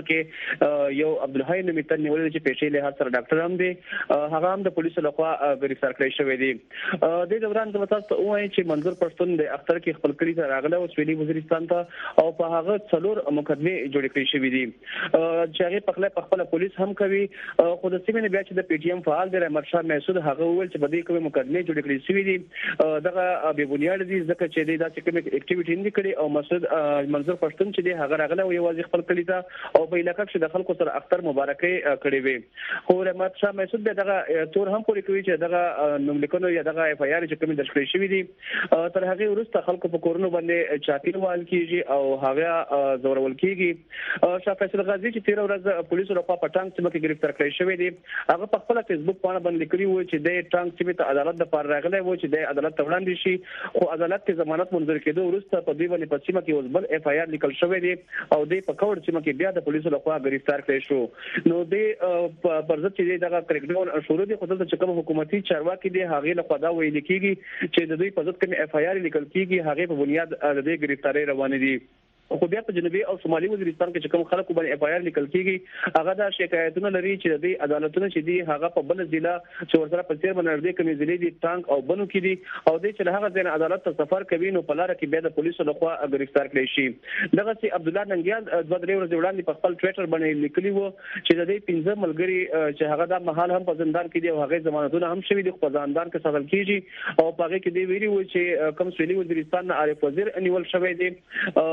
کې یو عبدالحی نومیتن نیول چې پیښې له هڅه ډاکټر هم دی، هغه هم د پولیس لخوا گرفتار کړی شوی دی. د دوران د تاسو ته وایي چې منظور پښتون د اختر کې خپل کړي ته راغله او سویلي وزیرستان ته او په هغه څلور مقدمه جوړ کړی شوی دي چې هغه په خپل خپل پولیس هم کوي. خو د سیمې بیا چې د پی ټی ایم فعال دی احمد شاه محسود هغه ویل چې بده کوي مقدمه جوړ کړی شوی دي دغه به بنیاد دي ځکه چې د داسې کوم اکټیویټي نه کړي او مسعود منظور پښتون چې دی هغه راغله او یوازې خپل کړي ته او په علاقې کې د خلکو سره اختر مبارکي کړي وي. خو احمد شاه محسود دغه تور هم پوری کوي چې دغه نوملیکنو یا دغه اف آی آر چې کوم درش کړی شوی دي تر هغه وروسته خلکو په کورونو باندې چاپیر وال کیږي او هغه زورول کیږي. شاه فیصل غازی چې تیر ورځ پولیسو لخوا په ټانک سیمه کې گرفتار کړی شوی دی هغه په خپل فیسبوک باندې باندې لیکلی و چې د ټانک سیمه ته عدالت د پر راغلی و چې د عدالت ته وړاندې شي خو عدالت کې ضمانت منظور کېدو وروسته په دې باندې په سیمه کې اوس بل اف آی آر لیکل شوی دی او د په کوړ سیمه کې بیا د پولیسو لخوا گرفتار کړی شو. نو د پرځت چې دغه کریک ډاون شروع دي خو د چکم حکومتي چارواکي دی هغه لخوا دا ویل کېږي چې د دوی په ضد کوم اف آی آر لیکل کېږي هغه په بنیاد د دې گرفتاری روان دي. خو بیا په جنوبي او شمالي وزیرستان کې کوم خلکو باندې اف آی آر لیکل کېږي هغه دا شکایتونه لري چې د عدالتونو چې دي هغه په بل ضلع چې ورسره په تیر باندې د کومې ضلع دي ټانک او بنو کې دي او د چې هغه ځین عدالت ته سفر کوي نو په لار کې بیا د پولیسو لخوا گرفتار کړي شي. دغه چې عبد الله ننګیال دوه درې ورځې وړاندې په خپل ټویټر باندې لیکلی و چې د دې پنځه ملګري چې هغه د محل هم په زندان کې دي او هغه ضمانتونه هم شوي دي په زندان کې ساتل کیږي او په هغه کې دی ویلي و چې کوم سویلي وزیرستان عارف وزیر نیول شوی دی هغه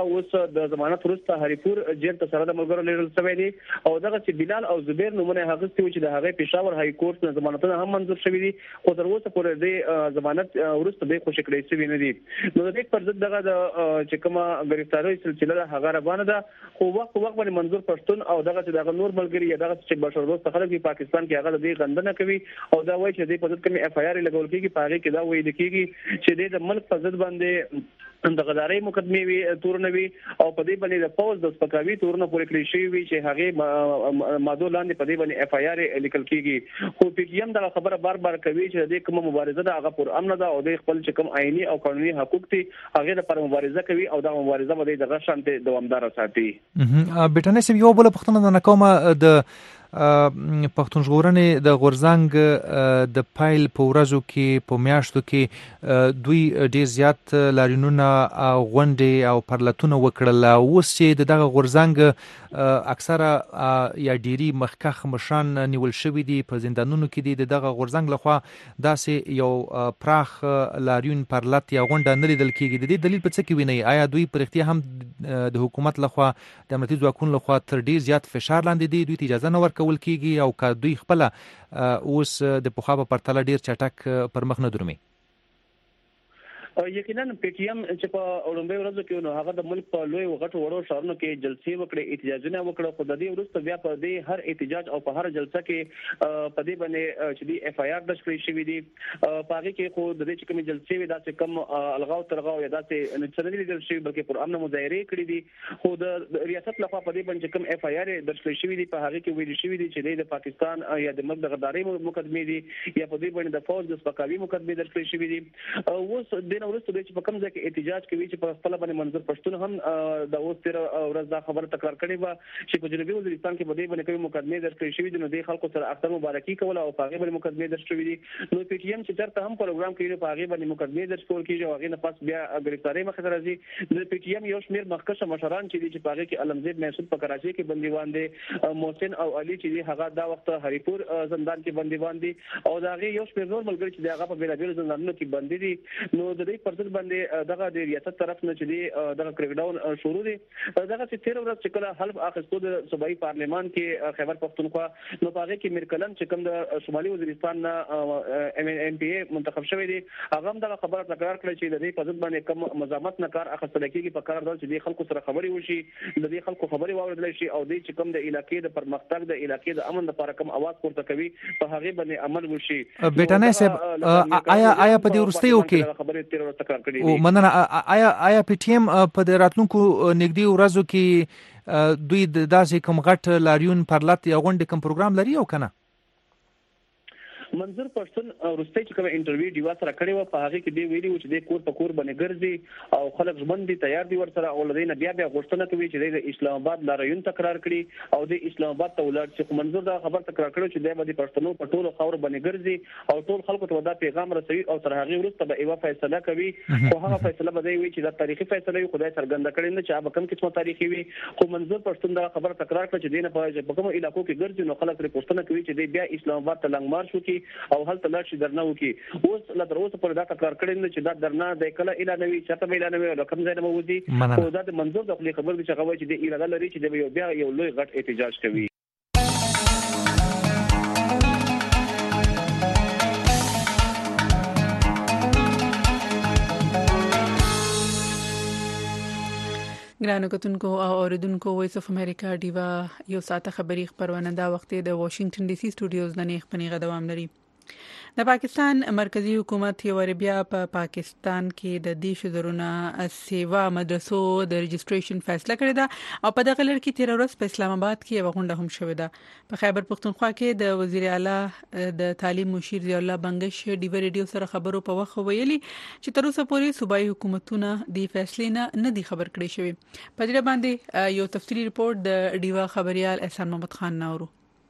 اوس د ضمانت وروسته هریپور جیل ته سره د ملګرو لیدل شوی دی او دغه چې بلال او زبیر نومونه هغه چې د هغه پېښور های کورټ نه ضمانتونه هم منظور شوی دي خو تر اوسه پورې د ضمانت وروسته به خوشی کړی شوی نه دي. نو د دې پر ضد دغه د چې کومه گرفتاری سلسله هغه روانه ده خو وخت وخت باندې منظور پښتون او دغه چې دغه نور ملګری یا دغه چې بشر دوست خلک په پاکستان کې هغه د غندنه کوي او دا وایي چې د په ضد کوم اف آی آر لګول کیږي په هغه کې دا وایي کیږي چې د ملک په ضد باندې د غداري مقدمه وی تورنوي او په دې باندې د پوز د سپکاوي تورنه پورې کړی شوی وي چې هغه ماده لاندې په دې باندې اف آی آر لیکل کیږي خو پی ټی ایم دا خبره بار بار کوي چې د کوم مبارزه د هغه پر امن ده او د خپل چې کوم آئینی او قانوني حقوق دي هغه د پر مبارزه کوي او دا مبارزه به د غشانته دوامدار ساتي. بیٹانه سم یو بل پښتنه نه کومه د پښتون ژغورنې د غورځنګ د پایل په ورځو کې په میاشتو کې دوی ډیر زیات لاریونونه او غونډې او پرلتونه وکړل. اوس چې دغه غورځنګ اکثره یا ډيري مخکخ مشان نیول شوی دي په زندانونو کې دي دغه غورځنګ لخوا داسې یو پراخ لاریون پرلت یا غونډه نه لیدل کیږي. د دې دلیل په څه کې ویني؟ آیا دوی پر اختیار هم د حکومت لخوا د امنیتي ځواکونو لخوا تر ډیر زیات فشار لاندې دي دوی ته اجازه نه ورکول کیږي او که دوی خپل اوس د پخوا په پرتله ډیر چټک پر مخ نه درومي؟ یقینا پی ټی ایم چې په اولمبي ورځو کې نو هغه د ملک په لوی وغټو وړو شهرونو کې جلسې وکړې احتجاجونه وکړه خو د دې وروسته بیا په دې هر احتجاج او په هر جلسه کې په دې باندې چې دی اف آی آر د شکري شوی دی په هغه کې خو د دې چې کوم جلسې وي دا چې کوم الغاو ترغاو یا دا چې نڅنلي دي شوی بلکې پر امن مظاهره کړې دي خو د ریاست لخوا په دې باندې کوم اف آی آر د شکري شوی دی په هغه کې ویل شوی دی چې د پاکستان یا د ملک د غداري مقدمه دي یا په دې باندې د فوج د سپکاوي مقدمه د شکري شوی دي. اوس د نو ورسته چې په کوم ځای کې احتجاج کوي چې په خپل باندې منظور پښتون هم د اوس تر ورځ دا خبره تکرار کړې و چې په جنوبي وزیرستان کې په دې باندې کوم مقدمه درج کړې شوې دي نو د خلکو سره اختر مبارکي کول او په هغه باندې مقدمه درج شوې دي. نو پی ټی ایم چې چرته هم پروګرام کوي په هغه باندې مقدمه درج کول کیږي او هغه نه پاس بیا گرفتاری مخه راځي. د پی ټی ایم یو شمیر مخکشه مشران چې دي چې په هغه کې علمزید محسود په کراچي کې بندیوان دي محسن او علي چې دي هغه دا وخت هریپور زندان کې بندیوان دي او دا هغه یو شمیر نور ملګری چې هغه په بیلابیل زندانونو کې بندي دي. نو د دې پر ضد باندې دغه د ریاست طرف نه چې دی دغه کریک ډاون شروع دي دغه چې تیر ورځ چې کله حلف اخیستو د صوبایي پارلیمان کې خیبر پختونخوا نو په هغه کې میرکلن چې کوم د شمالي وزیرستان نه ام پی ای منتخب شوی دی هغه هم دغه خبره تکرار کړې چې د دې په ضد باندې کوم مزامت نه کار اخیستل کېږي په کار دا چې د خلکو سره خبري وشي د دې خلکو خبري واوریدل شي او د چې کوم د علاقې د پرمختګ د علاقې د امن لپاره کوم आवाज پورته کوي په هغه باندې عمل وشي. بیٹانه صاحب آیا آیا په دې ورستیو کې خبرې تیر ورځ تکرار کړې دي؟ مننه. آیا آیا پی ټی ایم په د راتلونکو نږدې ورځو کې دوی د داسې کوم غټ لاریون پرلت یا غونډې کوم پروګرام لري او کنه؟ منظور پښتون ورسته چې کوم انټرویو دیوا سره کړی و په هغه کې دی ویلي و چې د کور په کور باندې ګرځي او خلک ژوند دي تیار دي ور سره او لدین بیا بیا غوښتنه کوي چې د اسلام آباد لاریون تکرار کړي او د اسلام آباد ته ولر چې منظور دا خبر تکرار کړو چې د باندې پښتنو په ټولو خاور باندې ګرځي او ټول خلکو ته دا پیغام رسوي او تر هغه وروسته به ایوا فیصله کوي خو هغه فیصله به دی وي چې دا تاریخي فیصله وي خدای څرګند کړي نه چې هغه کوم قسمه تاریخي وي خو منظور پښتون دا خبر تکرار کړ چې دینه په کومو علاقو کې ګرځي نو خلک لري پښتنه کوي چې بیا اسلام آباد ته لنګ مارش وکي او هلته چې درنه وکي. اوس لا تر اوسه پر دا تکرار کړي چې دا درنه د کله اعلانوي چاته اعلانوي او کوم ځای نه موجودي او دا د منظور د خپل خبر چې هغه چې د اراده لري چې د یو بیا یو لوی غټ احتجاج کوي. ګرانو کتونکو او اوریدونکو وایس اف امریکا دیوا یو ساعته خبری خبرونه دا وخت د واشنگټن ډي سي سټوډیوز نه نه خپنیغه دوام لري. د پاکستان مرکزی حکومت یو بیا په پا پاکستان کې د دیش درونه سیوا مدرسو د رجستریشن فیصله کړې ده او په دغه لړ کې تیر ورځ په اسلام آباد کې یو غونډه هم شوې ده. په خیبر پختونخوا کې د وزیر اعلی د تعلیم مشیر ضیاء الله بنگش ډي وی ریډیو سره خبرو په وخت ویلي چې تر اوسه پورې صوبایي حکومتونه د فیصلې نه نه دي خبر کړي شوی. په دې باندې یو تفصیلی ریپورت د ډیوا خبريال احسان محمد خان نورو.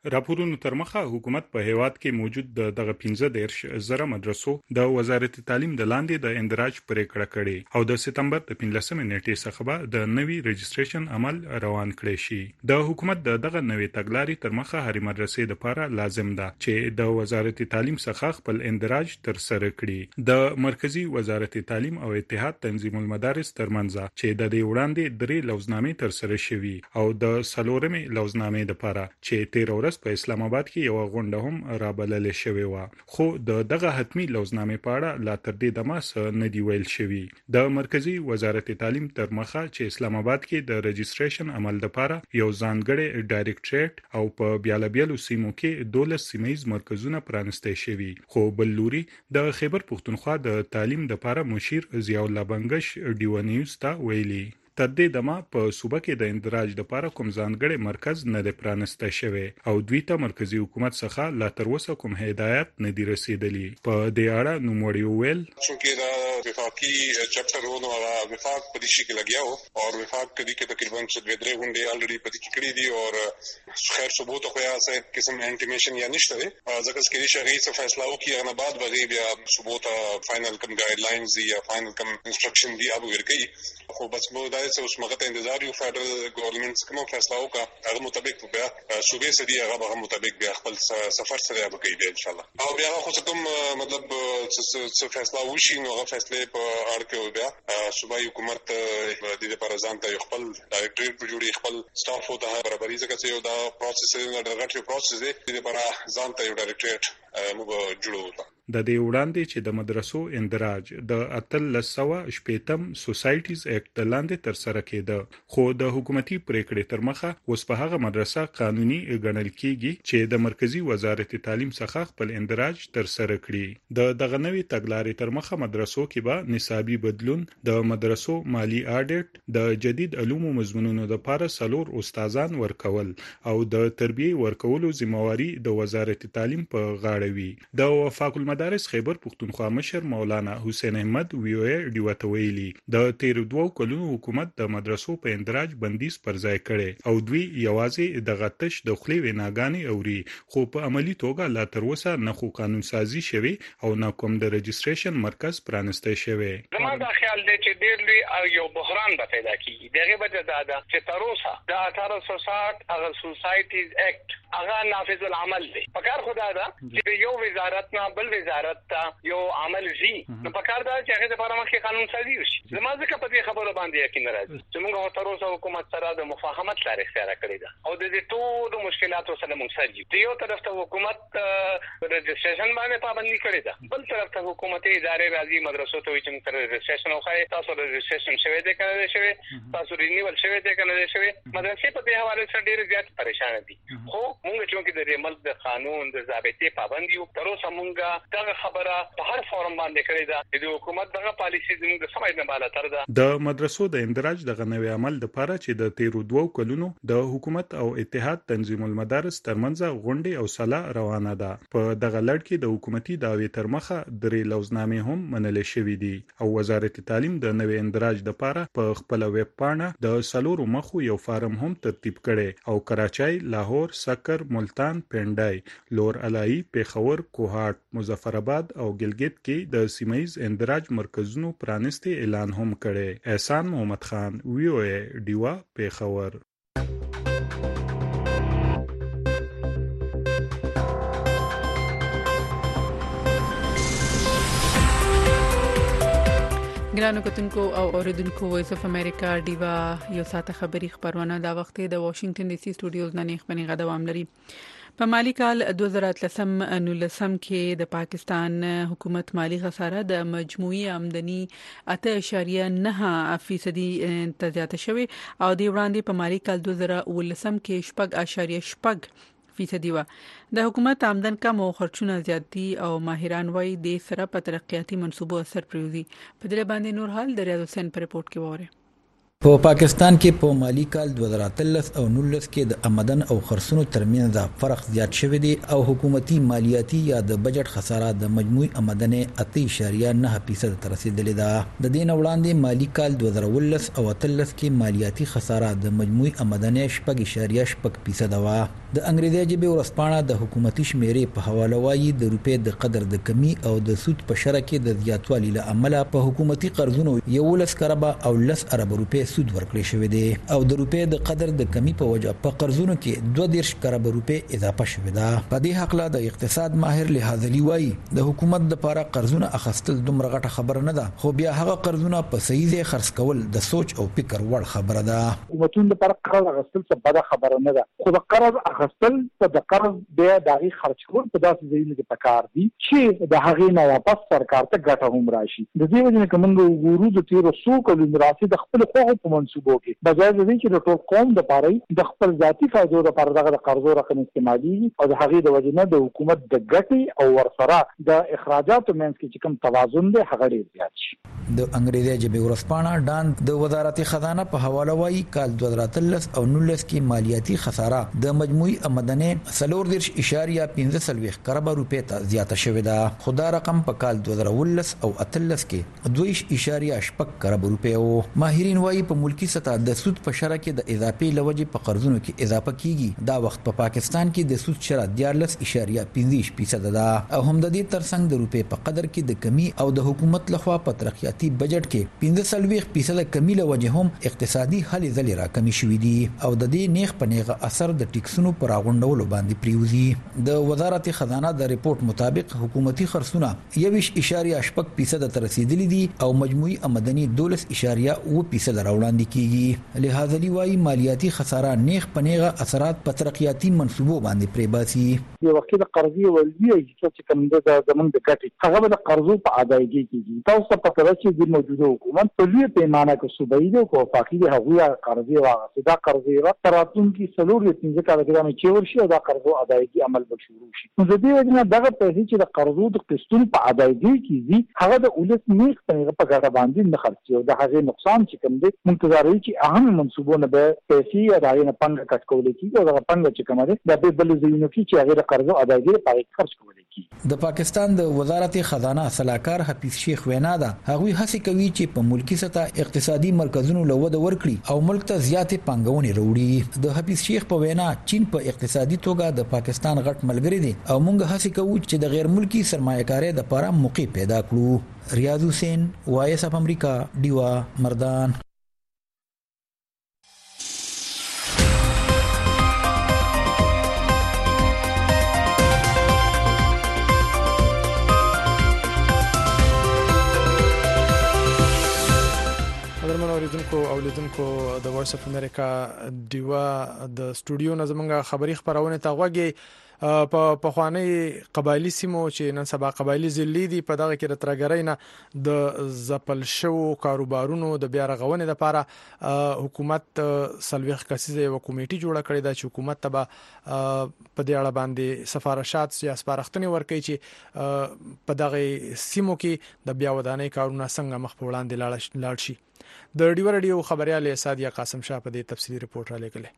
راپورونو تر مخه حکومت په هیواد کې موجود د دغه پنځه دیرش زره مدرسو د وزارت تعلیم د لاندې د اندراج پریکړه کړې او د سپتمبر د پنځلسمې نیټې څخه به د نوي رجسټریشن عمل روان کړي شي. د حکومت د دغه نوي تګلارې تر مخه هرې مدرسې لپاره لازم ده چې د وزارت تعلیم څخه خپل اندراج تر سره کړي. د مرکزی وزارت تعلیم او اتحاد تنظیم المدارس ترمنځ چې د دې وړاندې درې لوزنامې تر سره شوي او د څلورمې لوزنامې لپاره چې تیر ورځ په اسلام آباد کې یو غونډه هم رابلل شوې و، خو د دغه حتمی لوزنامې په اړه لا تر دې دمه څه نه دی ویل شوی. د مرکزی وزارت تعلیم تر مخه چې اسلام آباد کې د رجسټریشن عمل لپاره یو ځانګړی ډایریکټریټ او په بیلابیلو سیمو کې دولس سیمایي مرکزونه پرانسته شوي، خو بل لوري د خیبر پښتونخوا د تعلیم لپاره مشیر ضیاء الله بنگش ډیو نیوز ته ویلي تر دې دمه په صوبه کې د اندراج لپاره کوم ځانګړی مرکز نه دی پرانسته شوی او دوی ته مرکزی حکومت څخه لا تر اوسه کوم هدایت نه دی رسیدلی. په دې اړه نوموړي وویل چې دا وفاقي چپټر ونه هغه وفاق په دې شي کې لګیا و او وفاق کې کې تقریبا څه دوه درې غونډې الریډي په دې کې کړې دي او خیر ثبوت خو یا څه قسم انټیمیشن یا نشته دی ځکه چې کې شغې څه فیصله وکړي هغه بعد به بیا ثبوت فائنل کوم ګایډ لاینز یا فائنل کوم انسټرکشن دی ابو ورکړي خو بس مو دا څه اوس مغه ته انتظار یو فدرل ګورنمنت کوم فیصله وکړه هغه مطابق بیا صوبې سدي هغه مطابق بیا خپل سفر سره به کوي ان شاء الله او بیا خو کوم مطلب څه فیصله وشي نو هغه فیصله په اړه کې بیا صوبایي حکومت د دې لپاره ځان ته خپل ډایریکټریټ په جوړي خپل سټاف او ته برابرۍ ځکه چې یو دا پروسس دی دا غټ پروسس دی د لپاره ځان ته یو ډایریکټریټ موږ جوړو. د دې وړاندې چې د مدرسو اندراج د اتلس سوه شپږم سوسایټیز اکټ لاندې تر سره کېده، خو د حکومتي پریکړې تر مخه اوس په هغه مدرسه قانوني ګڼل کیږي چې د مرکزی وزارت تعلیم څخه خپل اندراج تر سره کړي. د دغه نوي تګلارې تر مخه مدرسو کې به نصابي بدلون، د مدرسو مالی اډیټ، د جدید علومو مضمونونو لپاره څلور استادان ورکول او د تربیه ورکولو ذمہواری د وزارت تعلیم په غاړه وي. د وفاق مدارس خیبر پښتونخوا مشر مولانا حسین احمد وی او ډیوته ویلي د تیر دوو کلونو حکومت د مدرسو په اندراج بندیز پر ځای کړي او دوی یوازې د غتش د خلی ویناګانی اوري، خو په عملی توګه لا تر اوسه نه خو قانون سازي شوی او نه کوم د رجسټریشن مرکز پرانسته شوی. زما دا خیال دی چې ډېر لوی او یو بحران به پیدا کیږي. دغه وجه دا ده چې تر اوسه د اټھارہ سو ساٹھ هغه سوسایټیز اکټ هغه نافذ العمل دی. پکار خدا دا چې یو وزارت نه بل وزارت ته یو عمل زی نو پکار دا چې هغه لپاره مخکې قانون سازي وشي. زما ځکه په دې خبره باندې یقین راځي چې موږ تر اوسه حکومت سره د مفاهمت لارې اختیار کړې ده او د دې ټولو مشکلاتو سره موږ سره یو. یو طرف ته حکومت رجسټریشن باندې پابندي کړې ده، بل طرف ته حکومتي ادارې راځي مدرسو ته چې موږ رجسټریشن وکړي، تاسو رجسټریشن شوی دی کنه شوی، تاسو رینیول شوی دی کنه شوی. مدرسې په دې حواله سره ډېر زیات پریشان دي، خو موږ چې د ملک د قانون د ضابطې پابند یو. تر اوسه موږ دغه خبره په هر فورم باندې کړې ده چې د حکومت دغه پالیسي زموږ د سمای نه بالاتر ده. د مدرسو د اندراج دغه نوې عمل د لپاره چې د تیرو دوو کلونو د حکومت او اتحاد تنظیم المدارس ترمنځ غونډې او سلا روانه ده. په دغه لړ کې د حکومتي دعوی تر مخه درې لوزنامې هم منل شوې دي او وزارت تعلیم د نوې اندراج لپاره په خپل ویب پاڼه د سلورو مخو یو فارم هم ترتیب کړي او کراچۍ، لاهور، سکر، ملتان، پنډای، لور علایی، پیښور، کوهاټ، مظفرآباد او ګلګت کې د سیمایز اندراج مرکزونو پرانستي اعلان هم کړي. احسان محمد خان، وی او ای ډیوا، پیښور. ګرانو کتونکو او اوریدونکو وایس اف امریکا ډیوا یو ساعته خبری خبرونه دا وخت د واشنگټن ډي سي سټوډیوز نه نیخ پنی غدوام لري. په مالی کال دوه زره اتلسم نولسم کې د پاکستان حکومت مالی خساره د مجموعي آمدنی اته اعشاریه نه فیصدي ته زیاته شوې او د وړاندې په مالی کال دوه زره ولسم کې شپږ اعشاریه شپږ فیصدي و. د حکومت آمدن کم او خرچونه زیات دي او ماهران وايي د سره په ترقیاتي منصوبو اثر پروزي. په دې باندې نور حال د ریاض حسین پر رپورت کې وره. په پاکستان کې په مالی کال دوه زره اتلس او نولس کې د آمدن او خرڅونو ترمنځ فرق زیات شوی دی او حکومتي مالیاتي یا د بجټ خساره د مجموعي آمدن اته اعشاریه نه فیصد ته رسیدلې ده. د دې نه وړاندې مالی کال دوه زره ولس او اتلس کې مالیاتي خساره د مجموعي آمدن شپږ اعشاریه شپږ فیصد و. د انګریزي ژبې ورځپاڼه د حکومتي شمیرې په حواله وایي د روپې د قدر د کمی او د سود په شرکه کې د زیاتوالي له امله په حکومتي قرضونو یولس کربه او لس ارب روپې سود ورکړي شوی دی او د روپې د قدر د کمی په وجه په قرضونو کې دوه دیرش کربه روپې اضافه شوې ده. په دې حق د اقتصاد ماهر لحاظلی وایي د حکومت لپاره قرضونه اخیستل دومره غټه خبره نه ده، خو بیا هغه قرضونه په صحیح ځای خرڅ کول د سوچ او فکر وړ خبره ده. حکومتونو لپاره قرض اخیستل څه بده خبره نه ده، خو د قرض اخیستل په د قرض بیا دغه خرڅ کول په داسې ځایونو کې پکار دي چې د هغې نه واپس سرکار ته ګټه هم راشي. د دې وجه نه کومه وګورو د تیرو څو کلونو میراثي د خپل خوغو په منسوبو کې بجای د دې چې د ټول قوم د پاره د خپل ذاتي فائدو لپاره دغه د قرضو رقم استعمالي او د هغې د وجه نه د حکومت د ګټې او ورسره د اخراجاتو منځ کې چې کوم توازن دی هغه ډېر زیات شي. د انګریزي ژبې ورځپاڼه ډان د وزارت خزانه په حواله وایي کال دوه زره اتلس او نولس کې مالیاتي خساره د مجموعي آمدنې څلور دېرش اعشاریه پنځه څلوېښت کربه روپۍ ته زیاته شوې ده، خو دا رقم په کال دوه زره اوولس او اتلس کې دوه دېرش اعشاریه شپږ کربه روپۍ وو. ماهرین وایي په ملکی سطح د سود په شرکه کې د اضافي لوجې په قرضونو کې اضافه کیږي. دا وخت په پا پاکستان کې د سود شرط دیارلس اعشاریه پنځه فیصد ده او هم د دې ترڅنګ د روپۍ په قدر کې د کمی او د حکومت لخوا په ترقیاتي بجټ کې پنځه څلوېښت فیصد کمی له وجه هم اقتصادي هلې ځلې راکمې شوې دي او د دې نیغ په نیغه اثر د ټیکسونو پر راغونډولو باندې پریوزي. د وزارت خزانه د ریپورت مطابق حکومتي خرڅونه یویش اعشاریه شپږ فیصد ته رسیدلي دي او مجموعي آمدنی دولس اعشاریه اوه فیصد راوړاندې کیږي. لحاظ لوی مالیاتي خساره نیغ په نیغه اثرات په ترقیاتي منصوبو باندې پریباسي. یو وخت د قرضې ولوي چې کوم د زمون د ګټې هغه د قرضو په ادایګي کیږي. تاسو په کله چې د موجوده حکومت په لوی پیمانه کې صوبایي او وفاقي د هغوی قرضې واغسته دا قرضې را تراتون کې سلور یې پنځه کال کې چې ورشي او دا قرضو ادایګي عمل به شروع شي. نو د دې وجه نه دغه پیسې چې د قرضو د قسطونو په ادایګي کیږي هغه د اولس نیغ په په ګټه باندې نه خرڅي او د هغه نقصان چې کوم دی منتظر وي چې اهم منصوبونه به پیسې ادایې نه پنګ کټ کول کیږي او د پنګ چې کوم دی د به بل زینو کې چې هغه قرضو ادایګي لپاره خرڅ کول کیږي. د پاکستان د وزارت خزانه صلاحکار حفیظ شیخ وینا ده هغه هڅه کوي چې په ملکی سطح اقتصادي مرکزونو له وده ورکړي او ملک ته زیاتې پانګونې وروړي. د حفیظ شیخ په وینا چین په اقتصادي توګه د پاکستان غټ ملګری دی او موږ هڅه کوو چې د غیر ملکی سرمایه‌کارۍ د لپاره موقع پیدا کړو. ریاض حسین وایس اف امریکا دیوا مردان. اوریدونکو او لیدونکو د وایس اف امریکا دیوا د سټوډیو نه زمونږ خبری خبرونه ته غوږی په پخوانی قبایلی سیمو چې نن سبا قبایلی ځلې دي په دغه کې د ترګرۍ نه د زپل شو کاروبارونو د بیا رغونې لپاره حکومت سلويخ کسیزه یو کمیټي جوړه کړې ده چې حکومت ته په دې اړه باندې سفارشات یا سپارښتنې ورکړي چې په دغه سیمو کې د بیا ودانۍ کارونه څنګه مخ په وړاندې لاړ شي. د ډیو رادیو خبريال سادیا قاسم شاه په دې تفصیلی ریپورت را لګلې.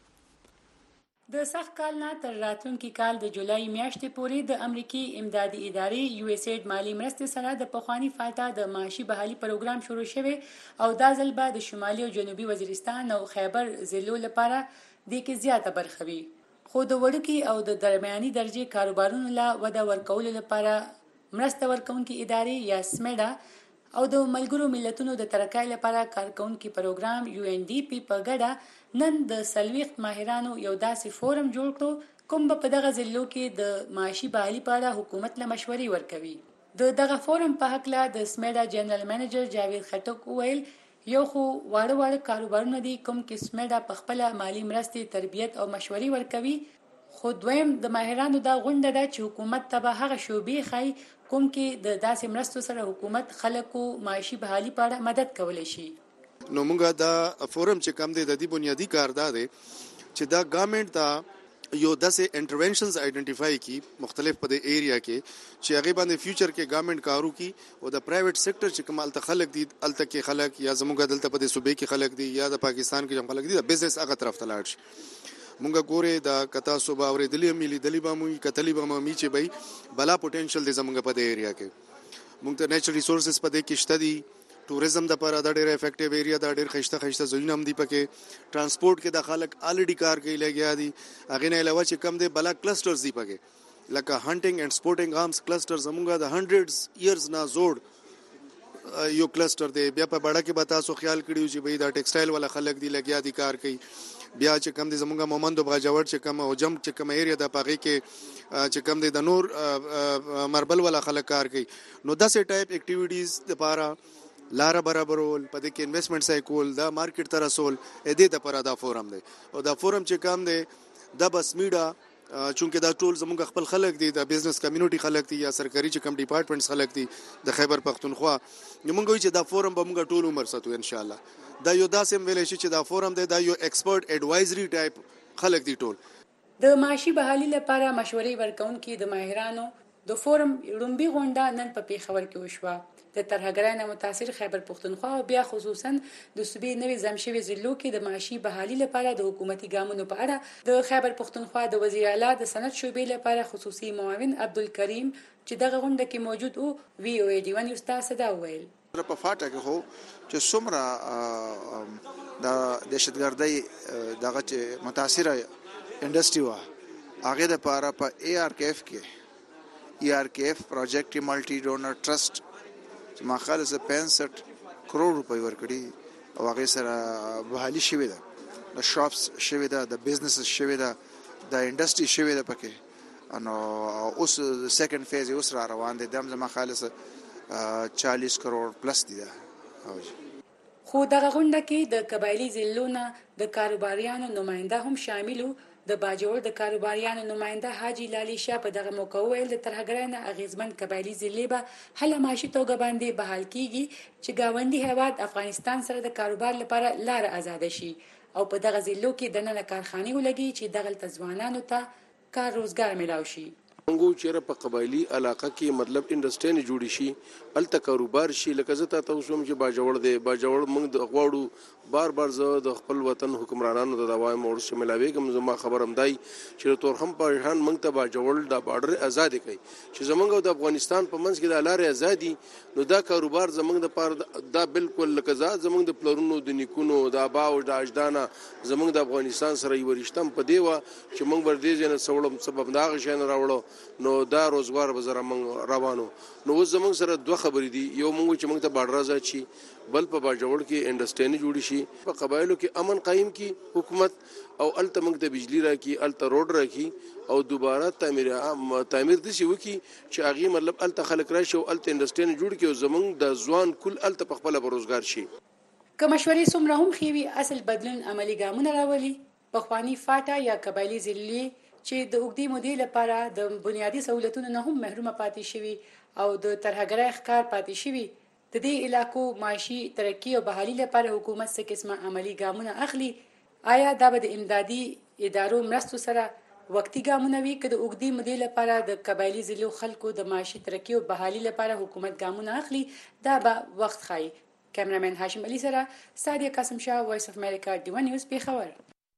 د سخت کال نه تر راتلونکي کال د جولای میاشتې پورې د امریکای امدادي ادارې یو اس ایډ مالی مرستې سره د پخوانی فالټا د معاشي بحالي پروګرام شروع شوی او دا ځل به د شمالي او جنوبي وزیرستان او خیبر ضلعو لپاره د کې زیاته برخه وي. خو د وړوکي او د درمیاني درجه کاروبارونو لا وده ورکول لپاره مرسته ورکونکي ادارې یا سمیډا او د ملګرو ملتونو د ترقۍ لپاره کارکونکي پروګرام یو ان ډي پی په ګډه نن د سلويخت ماهرانو یو داسې فورم جوړ کړو کوم په دغه ضلعو کې د معاشي بحالي په اړه حکومت له مشورې ورکوي. د دغه فورم په حق لا د سمیډا جنرال منیجر جاوید خټک ویل یو خو واړه واړه کاروبارونه دي کوم کې سمیډا په خپل مالی مرستې تربیت او مشورې ورکوي، خو دویم د ماهرانو دا غونډه ده چې حکومت ته به هغه شوبې خای کوم کې د داسې مرستو سره حکومت خلکو معاشي بحالي په اړه مدد کولی شي. نو موږ دا فورم چې کوم دی د دې بنیادی کار دا دی چې دا ګورنمنت دا یو داسې انټرونشنز آئیډنټیفای کی مختلف په دې ایریا کې چې هغه باندې فیوچر کې ګورنمنت کارو کی او د پرایویټ سېکټر چې کوم الته خلک دي الته کې خلک یا زموږ دلته په دې صوبې کې خلک دي یا د پاکستان کې خلک دي د بزنس هغه طرف ته لاړ شي. مونږه ګوره دا کتا صوبه اورې دلی ملي دلی به مو کتلی به مو چې بای بلا پوتنشل د زمونږ په دې ایریا کې مونږ ته نیچرل ریسورسز په دې کې شته دي ټوریزم د لپاره دا ډېر افیکټیو ایریا دا ډېر خشته خشته ځایونه هم دي پکې ټرانسپورت کې د خلک الریډي کار کوي لګیا دي هغه نه علاوه چې کم دي بلا کلسټرز دي پکې لکه هانټینګ اینڈ سپورټینګ آرمز کلسټر زمونږه د هنډریډز ایئرز نه زوړ یو کلسټر دی بیا په بڑا کې به تاسو خیال کړیو چې بھئی دا ټیکسټایل والا خلک دی لګیا دي کار کوي بیا چې کم دي زمونږه مومندو بغاجوړ چې کم او جم چې کم ایریا د پاغي کې چې کم دي د نور مربل والا خلک کار کوي نو داسې ټایپ اکټیویټیز لپاره لار برابرول په دې کې انویسټمنټ سایکول دا مارکیټ ته رسول ا دې د لپاره دا فورم دی او دا فورم چې کم دی د بس میډیا چونکه دا ټول زموږ خپل خلک دي د بزنس کمیونټي خلک دي یا سرکاري چې کم ډپارټمنټس خلک دي د خیبر پختونخوا نو موږ وی چې دا فورم به موږ ټول عمر ساتو ان شاء الله دا یو داسې ویل شي چې دا فورم دی دا یو ایکسپرت ایڈوایزري ټایپ خلک دي ټول د معاشي بحالي لپاره مشورې ورکونکي د ماهرانو د فورم لومبي غونډه نن په پیښور کې وشوه د ترهګرۍ نه متاثر خیبر پختونخوا او بیا خصوصا د صوبې نوې زمشوي ضلعو کې د معاشي بحالي لپاره د حکومتي ګامونو په اړه د خیبر پختونخوا د وزیر اعلی د صنعت شعبې لپاره خصوصي معاون عبدالکریم چې دغه غونډه کې موجود او وی او ای ډي ون استاد صدا ویل په فاټه کې هو چې څومره د دهشتګردۍ دغه چې متاثره انډستری و هغه د لپاره په ای آر کې اف کې ای آر کې اف پروجیکټ ملټي ډونر ټرست ما خالص پنځه کروڑ روپۍ ورکړي او هغه سره بحالي شوی ده د شاپس شوی ده د بزنس شوی ده د انډستری شوی ده پکې انو اوس سیکنډ فیز اوس را روان دي دم ما خالص چالیس کروڑ پلس دي ده خو دغه غونډه کې د قبایلی ضلعونو د کاروباریانو نماینده هم شاملو د باجوړ د کاروباریانو نماینده حاجی لالی شاه په دغه موقع ویل د ترهګرۍ نه اغیزمن قبایلی ضلع به هله معاشي توګه باندې بحال کیږي چې گاونډي هیواد افغانستان سره د کاروبار لپاره لار آزاد شي او په دغه ضلعو کې د نن کارخانه ولګي چې دغه ځوانانو ته کار روزګار ملاو شي څنګه چې په قبایلی علاقه کې مطلب انډسټری نه جوړی شي الته کاروبار شي لکه زه تاسو هم چې باجوړ دی باجوړ موږ د غواړو بار بار زه د خپل وطن حکمرانانو د دوايي مور شي ملاويګم زما خبرم دی چې تورخم په ځان موږ ته باجوړ د بارډر آزاد کړي چې زمونږ د افغانستان په منځ کې د لارې ازادي نو دا کاروبار زمونږ د پاره دا بالکل لکه زه زمونږ د پلرونو د نیکونو د ابا او د اجدانا زمونږ د افغانستان سره یو رښتم په دیوه چې موږ ور دي نه سوړم سبب دا غشن راوړو نو دا روزګار به زره موږ روانو نو زموږ سره دوه خبرې دي یو موږ چې موږ ته بارډر آزاد شي بل په باجوړ کې انډسټری نه جوړی شي په قبایلو کې امن قائم کی حکومت او الته موږ ته بجلی راکې الته روډ راکې او دوباره تعمیر تعمیر د شي وکي چې هغه مطلب الته خلک راشي او الته انډسټری نه جوړ کی او زموږ د ځوان کل الته په خپل روزګار شي که مشورې څومره هم خېوي اصل بدلون عملی ګامونه راولي په خواني فاټا یا قبایلی ضلع چې د اوږدې مودې لپاره د بنیادی سہولتونو نه هم محرومه پاتې شوي او د ترهګرۍ ښکار پاتې شوي د دې علاقو معاشي ترقی او بحالي لپاره حکومت څه قسمه عملی ګامونه اخلي آیا دا به د امدادي ادارو مرستو سره وقتی ګامونه وي که د اوږدې مودې لپاره د قبایلی ضلعو خلکو د معاشي ترقی او بحالي لپاره حکومت ګامونه اخلي دا به وخت ښایي کیمرامین هاشم علي سره سادیه قاسم شاه وایس اف امریکا ډي ون نیوز پیښور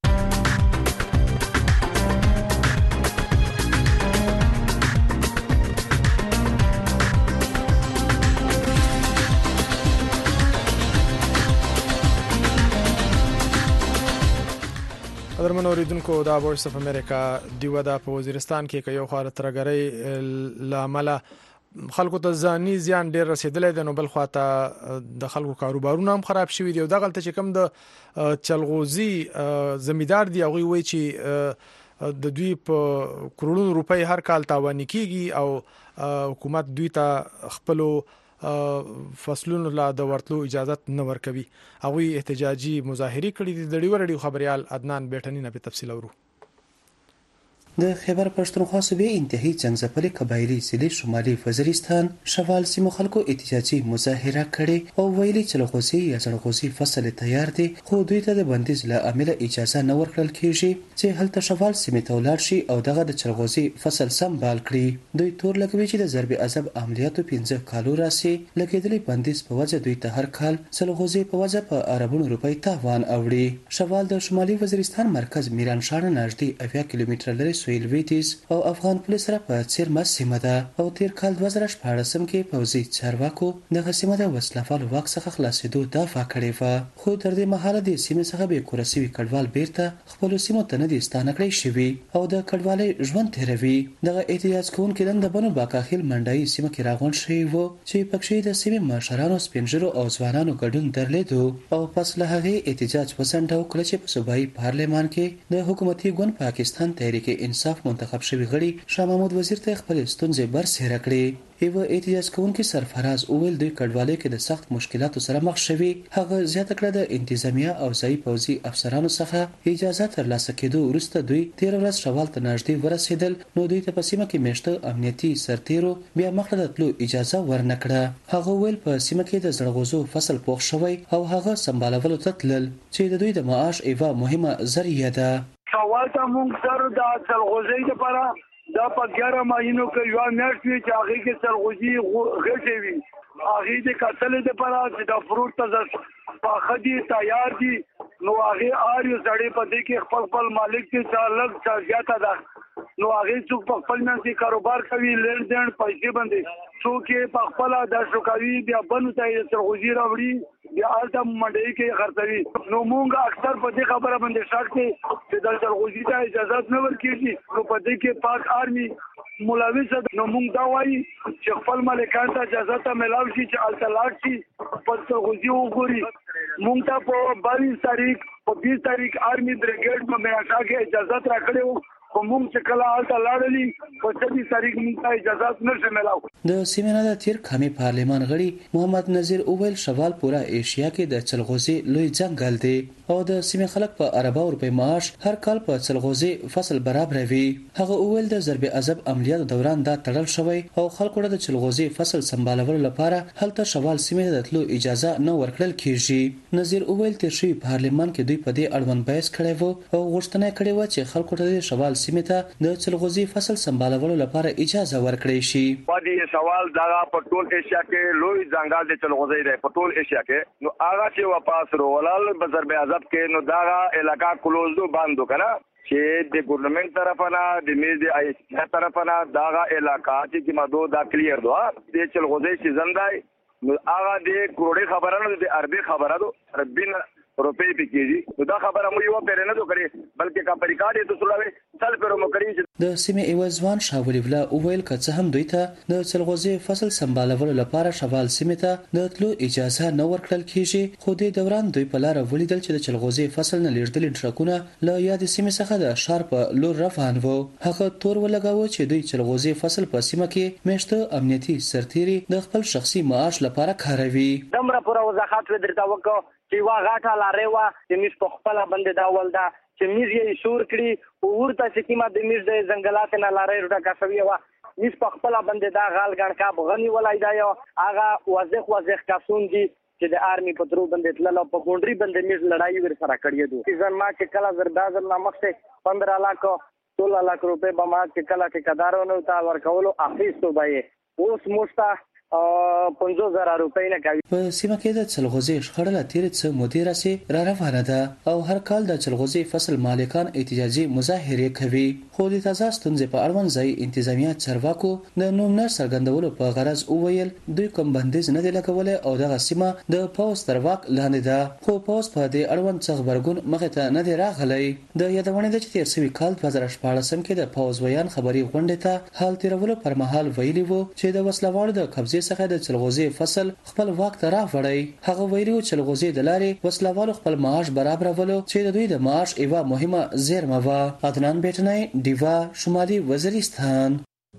قدرمن اوریدونکو دا وایس اف امریکا دیو دا په وزیرستان کې یو خاله ترګری لامل خلکو ته ځاني زیان ډیر رسیدلې ده نو بل خواته د خلکو کاروبارونه هم خراب شوي دي او دغه ته چې کوم د چلغوزي زمیدار دی او وی چې د دوی په کروڑونو روپۍ هر کال تاوان کیږي او حکومت دوی ته خپل فصلونو لا د ورتلو اجازه نه ورکوي هغه احتجاجي مظاهره کړې دي د ډیور ډیو خبريال عدنان بیٹنی نه په تفصیل اورو د خیبر پښتونخوا صوبې انتهایی څنګهځپلې قبایلی ضلع شمالي وزیرستان شوال سیمو خلکو احتجاجي مظاهره کړې او ویلي چې لغوزي یا څنګهوزي فصل تیار دي خو دوی ته د بندیز له امله اجازه نه ورکړل کیږي چې هلته شوال سیمه ته ولاړ شي او دغه د چلغوزي فصل سمبال کړي دوی تور لګوي چې د ضرب عذاب عملیاتو پنځه کالو راسي لګیدلې بندیز په وجه دوی ته هر کال چلغوزي په وجه په اربونو روپۍ تاوان اوړي شوال د شمالي وزیرستان مرکز میران شاه نږدې اویا کیلومتره لري سویل ویټیز او افغان پولیس سره په څیرمه سیمه ده او تیر کال دوه زره شپاړسم کې پوځي چارواکو دغه سیمه د وسلوالو واک څخه خلاصېدو دعوه کړې وه، خو تر دې مهاله د سیمې څخه بې کوره سوي کډوال بیرته خپلو سیمو ته نه دي ستانه کړی شوي او د کډوالۍ ژوند تېروي. دغه احتجاج کوونکي نن د بنو باقاخیل منډایي سیمه کې راغونډ شوي وو چې پکښې د سیمې مشرانو، سپین ږیرو او ځوانانو ګډون درلودو او پس له هغې احتجاج وځنډاو کله چې په صوبایي پارلمان کې د حکومتي ګوند پاکستان تحریک انصاف منتخب شوي غړي شاه محمود وزیر ته خپلې ستونزې برسېره کړې. یوه احتجاج کوونکي سرفراز وویل دوی کډوالۍ کې د سخت مشکلاتو سره مخ شوي. هغه زیاته کړه د انتظامیه او ځایي پوځي افسرانو څخه اجازه ترلاسه کېدو وروسته دوی تېره ورځ شوال ته نږدې ورسېدل، نو دوی ته په سیمه کې میشته امنیتي سرتیرو بیا مخته د تلو اجازه ورنه کړه. هغه وویل په سیمه کې د زړغوزو فصل پوخ شوی او هغه سمبالولو ته تلل چې د دوی د معاش یوه مهمه ذریعه ده. سوال ته موږ سره د زړغوزۍ لپاره دا په ګرم ماینو کې یو میاشت وي چې هغه کې سرغوزي غټي وي، هغه د قتل لپاره چې د فروټ ته پاخدي تیار دي، نو هغه اړ یو سړی په دې کې خپل خپل مالک ته چالک چاجاته ده، نو هغه څوک په خپل منځ کاروبار کوي، لین دین پیسې باندې څوک په خپل د شوکاوي بیا بنو ته سرغوزي راوړي بیا الته منډي کې خرڅوي. نو موږ اکثر په دې خبره باندې شک دي چې د سرغوزي ته اجازه نه ورکړي، نو په دې کې پاک آرمي ملوث ده. نو موږ دا وایي چې خپل مالکان ته اجازه ته ملاوي شي چې الته لاړ شي په سرغوزي وګوري. موږ ته په باییس تاریخ په بیس تاریخ آرمي بریګیډ په میاشا کې اجازه راکړې وو، خو موږ چې کله هلته لاړلي په څلوېښت تاریخ موږ ته اجازه نه ملاو. د سیمې نه د تیر کامي پارلمان غړي محمد نذیر اوویل شوال پورا ایشیا کې د چلغوزي لوی ځنګل دی او د سیمې خلک په اربا روپۍ معاش هر کال په چلغوزي فصل برابروي. هغه اوویل د ضرب عذاب عملیاتو دوران دا تړل شوی او خلکو د چلغوزي فصل سمبالولو لپاره هلته شوال سیمې ته تلو اجازه نه ورکړل کیږي. نذیر اوویل تیر شوی پارلمان کې دوی په دې اړوند بحث کړی وو او غوښتنه کړې و چې خلکو ته شوال سیمې ته د چلغوزي فصل سمبالولو لپاره اجازه ورکړي شي. باندې سوال دا په ټول ایشیا کې لوی ځنګل د چلغوزي دی په ټول ایشیا کې، نو هغه چې واپس رولال بزرب عذاب کې نو دا علاقہ کلوزو باندې کړه چې د ګورنمنت طرفنا د میز د ایشیا طرفنا دا علاقہ چې مدو دا کلیر دوا د چلغوزي سیزن دی، نو هغه د کروڑې خبره نه د عربي خبره دو عربین روپے پکېږي. نو دا خبره مو یو پیر نه وکړي بلکې کا پریکاډ ته سولوي سل پر مو کړی. د سیمې ایوازوان شاولی ولا اوویل که هم دوی ته د چلغوزي فصل سمبالولو لپاره شوال سیمې ته د تلو اجازه نه ورکړل کیږي، خو د دوران دوی په لار ولیدل چې د چلغوزي فصل نه لیږدل ټرکونه له یاد سیمې څخه د شار په لور روان وو. هغه تور ولګاوه چې دوی چلغوزي فصل په سیمه کې میشته امنیتي سرتيري د خپل شخصي معاش لپاره کاروي. دمره پر وضاحت ودرته وکړه چې وا غاټه لارې وا چې مش په خپل باندې دا ولدا چې میز یې شور کړي او ورته چې کیما د میز د ځنګلات نه لارې روډه کاسوي وا مش په خپل باندې دا غال ګڼ کا بغنی ولای دا یو هغه واضح واضح کاسون دي چې د آرمي په ترو باندې تلل په ګونډري باندې میز لړای ور سره کړی دي. ځن ما چې کله زردازل نامخته پندرہ लाख सोलह लाख روپے به ما چې کله ټیکدارونو ته ورکولو اخیستو به اوس موستا پنځه زره روپۍ نه کوي. په سیمه کې د چلغوزي شخړه لا تیر څه مودې راسي را روانه ده او هر کال د چلغوزي فصل مالکان احتجاجي مظاهره کوي، خو د تازه ستونزې په اړوند ځای انتظامیه چارواکو د نوم نه څرګندولو په غرض اوویل دوی کوم بندیز نه دی لګولای او دغه سیمه د پاوس تر واک لاندې ده، خو پاوس په دې اړوند څه خبرګون مخه ته نه دی راغلی. د یادونه ده چې تیر سوي کال دوه زره شپاړسم کې د پاوس ویان خبري غونډه ته حال تیرولو پر مهال ویلي وو چې د وسلوال د قبضه څخه د چلغوزي فصل خپل واک ته راوړی. هغه ویلي چې چلغوزي د لارې وسلوال خپل معاش برابرولو چې د دوی د معاش یوه مهمه زیرمه وه. عدنان بیٹنای دیوا شمالي وزیرستان.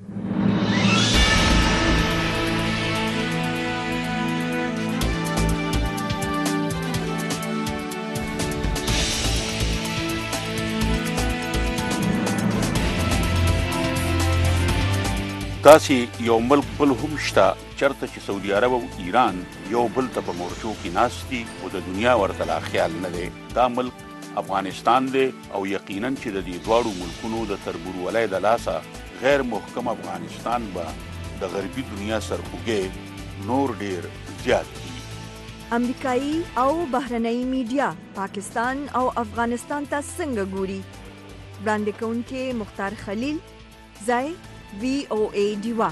داسې یو ملک بل هم شته چرته چې سعودي عرب او ایران یو بل ته په مورچو کې ناست دي او د دنیا ورته لا خیال نه دی. دا ملک افغانستان دی او یقینا چې د دې دواړو ملکونو د تربورولۍ د لاسه غیر محکم افغانستان به د غربي دنیا سرخوږی نور ډیر زیات دي. امریکایي او بهرنۍ میډیا پاکستان او افغانستان ته څنګه ګوري؟ وړاندې کوونکی مختار خلیل، ځای وی او ای ډیوا.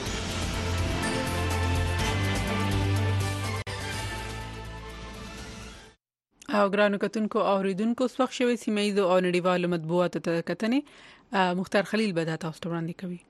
او ګرانو کتونکو او اوریدونکو سوخ شوی سیمایي او نړیوالو مطبوعاتو ته کتنې مختار خلیل به تاسو ته وړاندې کوي.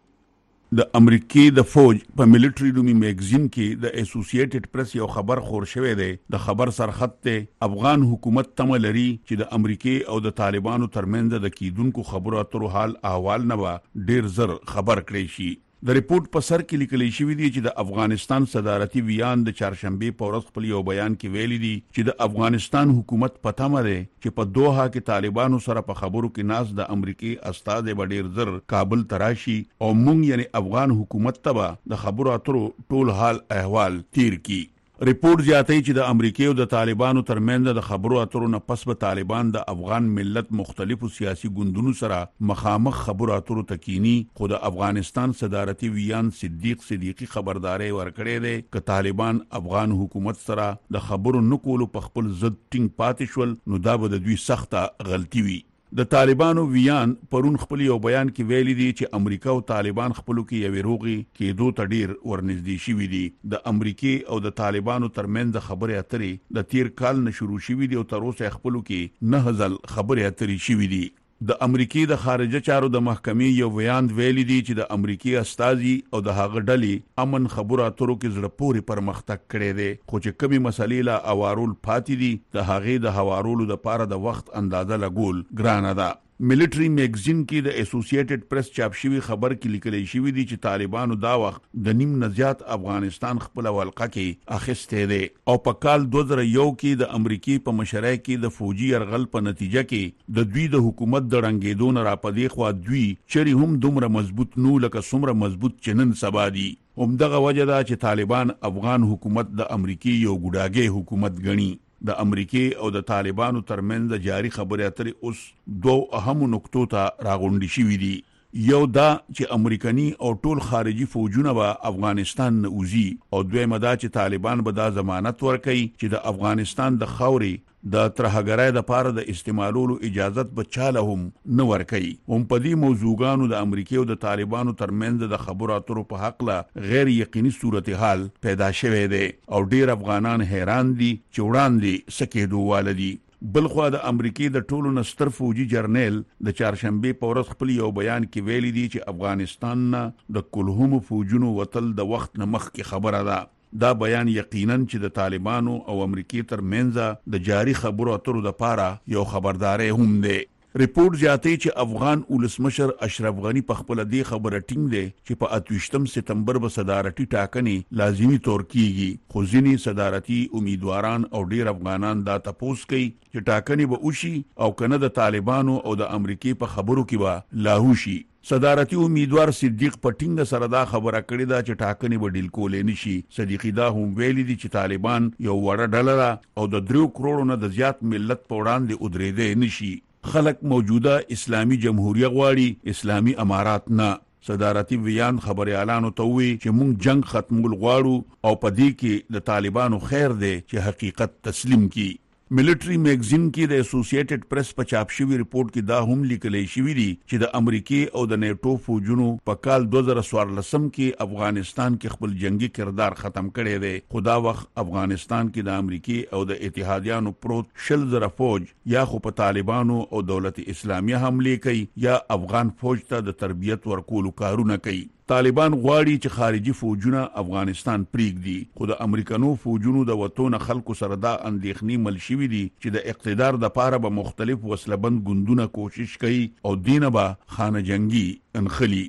د امریکای د فوج په ملټری لومي میگزین کې د اسوسییټډ پریس یو خبر خور شوی دی. د خبر سرخط ته افغان حکومت تمه لري چې د امریکای او د طالبانو ترمنځ د کیدونکو خبرو اترو حال احوال نه به ډیر زر خبر کړی شي. د ریپورت په سر کې لیکل شوی دی چې د افغانستان صدارتي ویان د چهارشنبه په ورځ خپل یو بیان کې ویلي دي چې د افغانستان حکومت پته مده چې په دوحه کې طالبانو سره په خبرو کې ناس د امریکای استاد بډیر زر کابل تراشي او مونږ یعنی افغان حکومت ته د خبرو اترو ټول حال احوال تیر کی. ریپورت زیاتوي چې د امریکای او د طالبانو ترمنځ د خبرو اترو نه پس به طالبان د افغان ملت مختلفو سیاسي ګوندونو سره مخامخ خبرو اترو تکینی. خو د افغانستان صدارتي ویان صدیق صدیقی خبرداري ورکړې ده چې طالبان افغان حکومت سره د خبرو نکولو په خپل ضد ټینګ پاتې شول نو دا به د دوی سخته غلطي وي. د طالبانو ویان پرون خپل یو بیان کې ویلي دي چې امریکا او طالبان خپلو کې یو روغي کېدو ته ډیر ورنږدې شوي دي. د امریکای او د طالبانو ترمنځ خبرې اترې د تیر کال نه شروع شوي دي او تر اوسه خپلو کې نه ځل خبرې اترې شوي دي. د امریکای د خارجه چارو د محکمې یو بیان ویلي دی چې د امریکای استازي او د هغه ډلې امن خبرو اترو کې زړه پورې پرمختګ کړی دی خو چې کمی مسلې لا اوارول پاتې دي د هغې د هوارولو د پاره د وخت اندازه لګول ګرانه ده. ملټری میگزین کې د اسوسییټډ پریس چاپ شوی خبر کې لیکل شوی دی چې طالبانو دا وخت د نیم نزيات افغانستان خپل ولقه کې اخیسته دي او په کال دوه زره یو کې د امریکای په مشرۍ کې د فوجي يرغل په نتیجه کې د دوی د حکومت د رنګېدو نه راپدې خو دوی چری هم دومره مضبوط نو لکه څومره مضبوط چنن سبا دي. همدغه وجه ده چې طالبان افغان حکومت د امریکای یو ګډاګي حکومت ګڼي. د امریکای او د طالبانو ترمنځ جاری خبرې اترې اوس دوه اهم نقطو ته راغونډې شوې دي. یو دا چې امریکایي او ټول خارجي فوجونه به افغانستان نه وځي او دویمه دا چې طالبان به دا ضمانت ورکړي چې د افغانستان د خاورې د ترهګرۍ د پاره د استعمالولو اجازت به چاله هم نه ورکړي. هم په دې موضوعګانو د امریکای او د طالبانو ترمنځ د خبرو اترو په حق لا غیر یقیني صورتحال پیدا شوه دی او ډیر افغانان حیران دي چې وړاندې سکیدو والدي. بلخوا د امریکای د ټولو نستر فوجي جرنیل د چهارشنبه په ورځ خپل یو بیان کې ویلي دی چې افغانستان نه د کلهم فوجونو وتل د وخت نه مخکې خبره ده. دا بیان یقینا چې د طالبانو او امریکای ترمنځ د جاری خبرو اترو د پاره یو خبرداري هم دی. ریپورت زیاتوي چې افغان ولسمشر اشرف غنی په خپل دی خبره ټینګ دی چې په اتوشتم سپتمبر به صدارتي ټاکنې لازمی تور کیږي. خو ځینې صدارتي امیدواران او ډیر افغانان دا تپوس کوي چې ټاکنې به وشي او کنه د طالبانو او د امریکای په خبرو کې به لاهو شي. صدارتي امیدوار صدیق پټینګ سره دا خبره کړې ده چې ټاکنې به ډیل کولې نشي. صدیقی دا هم ویلي دي چې طالبان یو وړه ډله او د درو کروڑو نه د زیات ملت په وړاندې ودرېدې نشي. خلق موجوده اسلامی جمهوریت غواړي اسلامی امارات نه. صدارتي ویان خبري اعلانو ته وی چې مونږ جنگ ختمول غواړو او په دې کې د طالبانو خیر دی چې حقیقت تسلیم کی. ملټری میگزین کې د اسوسییټډ پریس په چاپ شوی ریپورت کې دا هم لیکل شوی دی چې د امریکای او د نیټو فوجونو په کال دوه زره څوارلسم کې افغانستان کې خپل جنگي کردار ختم کړی دی. خدا وخت افغانستان کې د امریکای او د اتحادیانو پروت شل زره فوج یا خو په طالبانو او دولت اسلامیه حمله کوي یا افغان فوج ته د تربیت ورکولو کارونه کوي. طالبان غواړي چې خارجي فوجونه افغانستان پریږدي خو د امریکانو فوجونو د وټونه خلکو سره دا اندېښنې مل شوې دي چې د اقتدار د پاره به مختلف وسلبند ګوندونه کوشش کوي او دینه به خانه جنگي انخلي.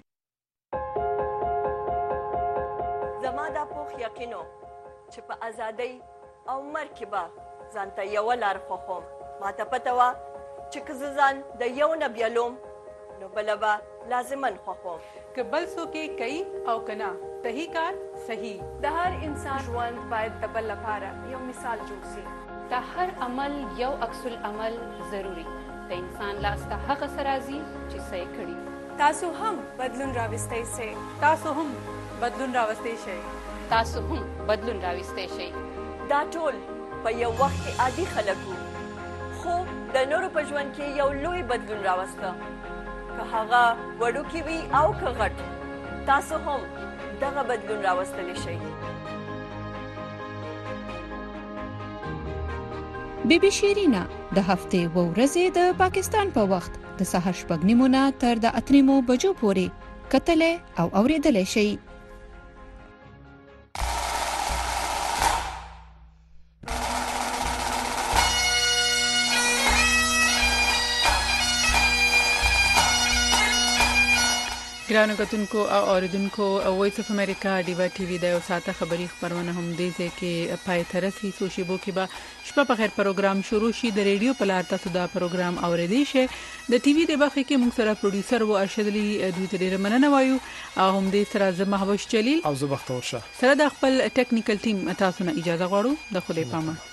زما دا پوخ یقینو چې په ازادۍ او مرګ به ځانته یو لار خوخم. ما ته پته وه چې که زه ځان د یو نه بیلوم نو بله به لازمن خوخم. که بل څوک کوي او کنا صحیح کار صحیح. د هر انسان ژوند باید د بل لپاره یو مثال جوړ شي. د هر عمل یو عکس العمل ضروری. د انسان لاس ته هغه سرازي چې صحیح کړي. تاسو هم بدلون راوستئ شئ. تاسو هم بدلون راوستئ شئ. تاسو هم بدلون راوستئ شئ. دا ټول په یو وخت کې عادي خلک وو خو د نورو په ژوند کې یو لوی بدلون راوسته. که هغه وړوکی وي او که غټ، تاسو هم دغه بدلون راوستلی شئ. بی بی شیرینا د هفتې و ورځې د پاکستان په وخت د سهار شپږ نیمو نه تر د اته نیمو بجو پورې کتلې او اورېدلې شئ. ګرانو کتونکو او اوریدونکو، وایس اف امریکا ډیوا ټي وي د یو ساعته خبری خبرونه هم دي چې پای ته رسي. سو شیبو کې به شپه په خیر پروګرام شروع شي. د ریډیو په لار تاسو دا پروګرام اوریدئ شئ. د ټي وي د برخه کې موږ سره پروډوسر و ارشد علي دوی ته ډیره مننه وایو او هم دې سره زه محبوش جلیل او زه بختور شه سره د خپل ټیکنیکل ټیم تاسو نه اجازه غواړو. د خدای پامه.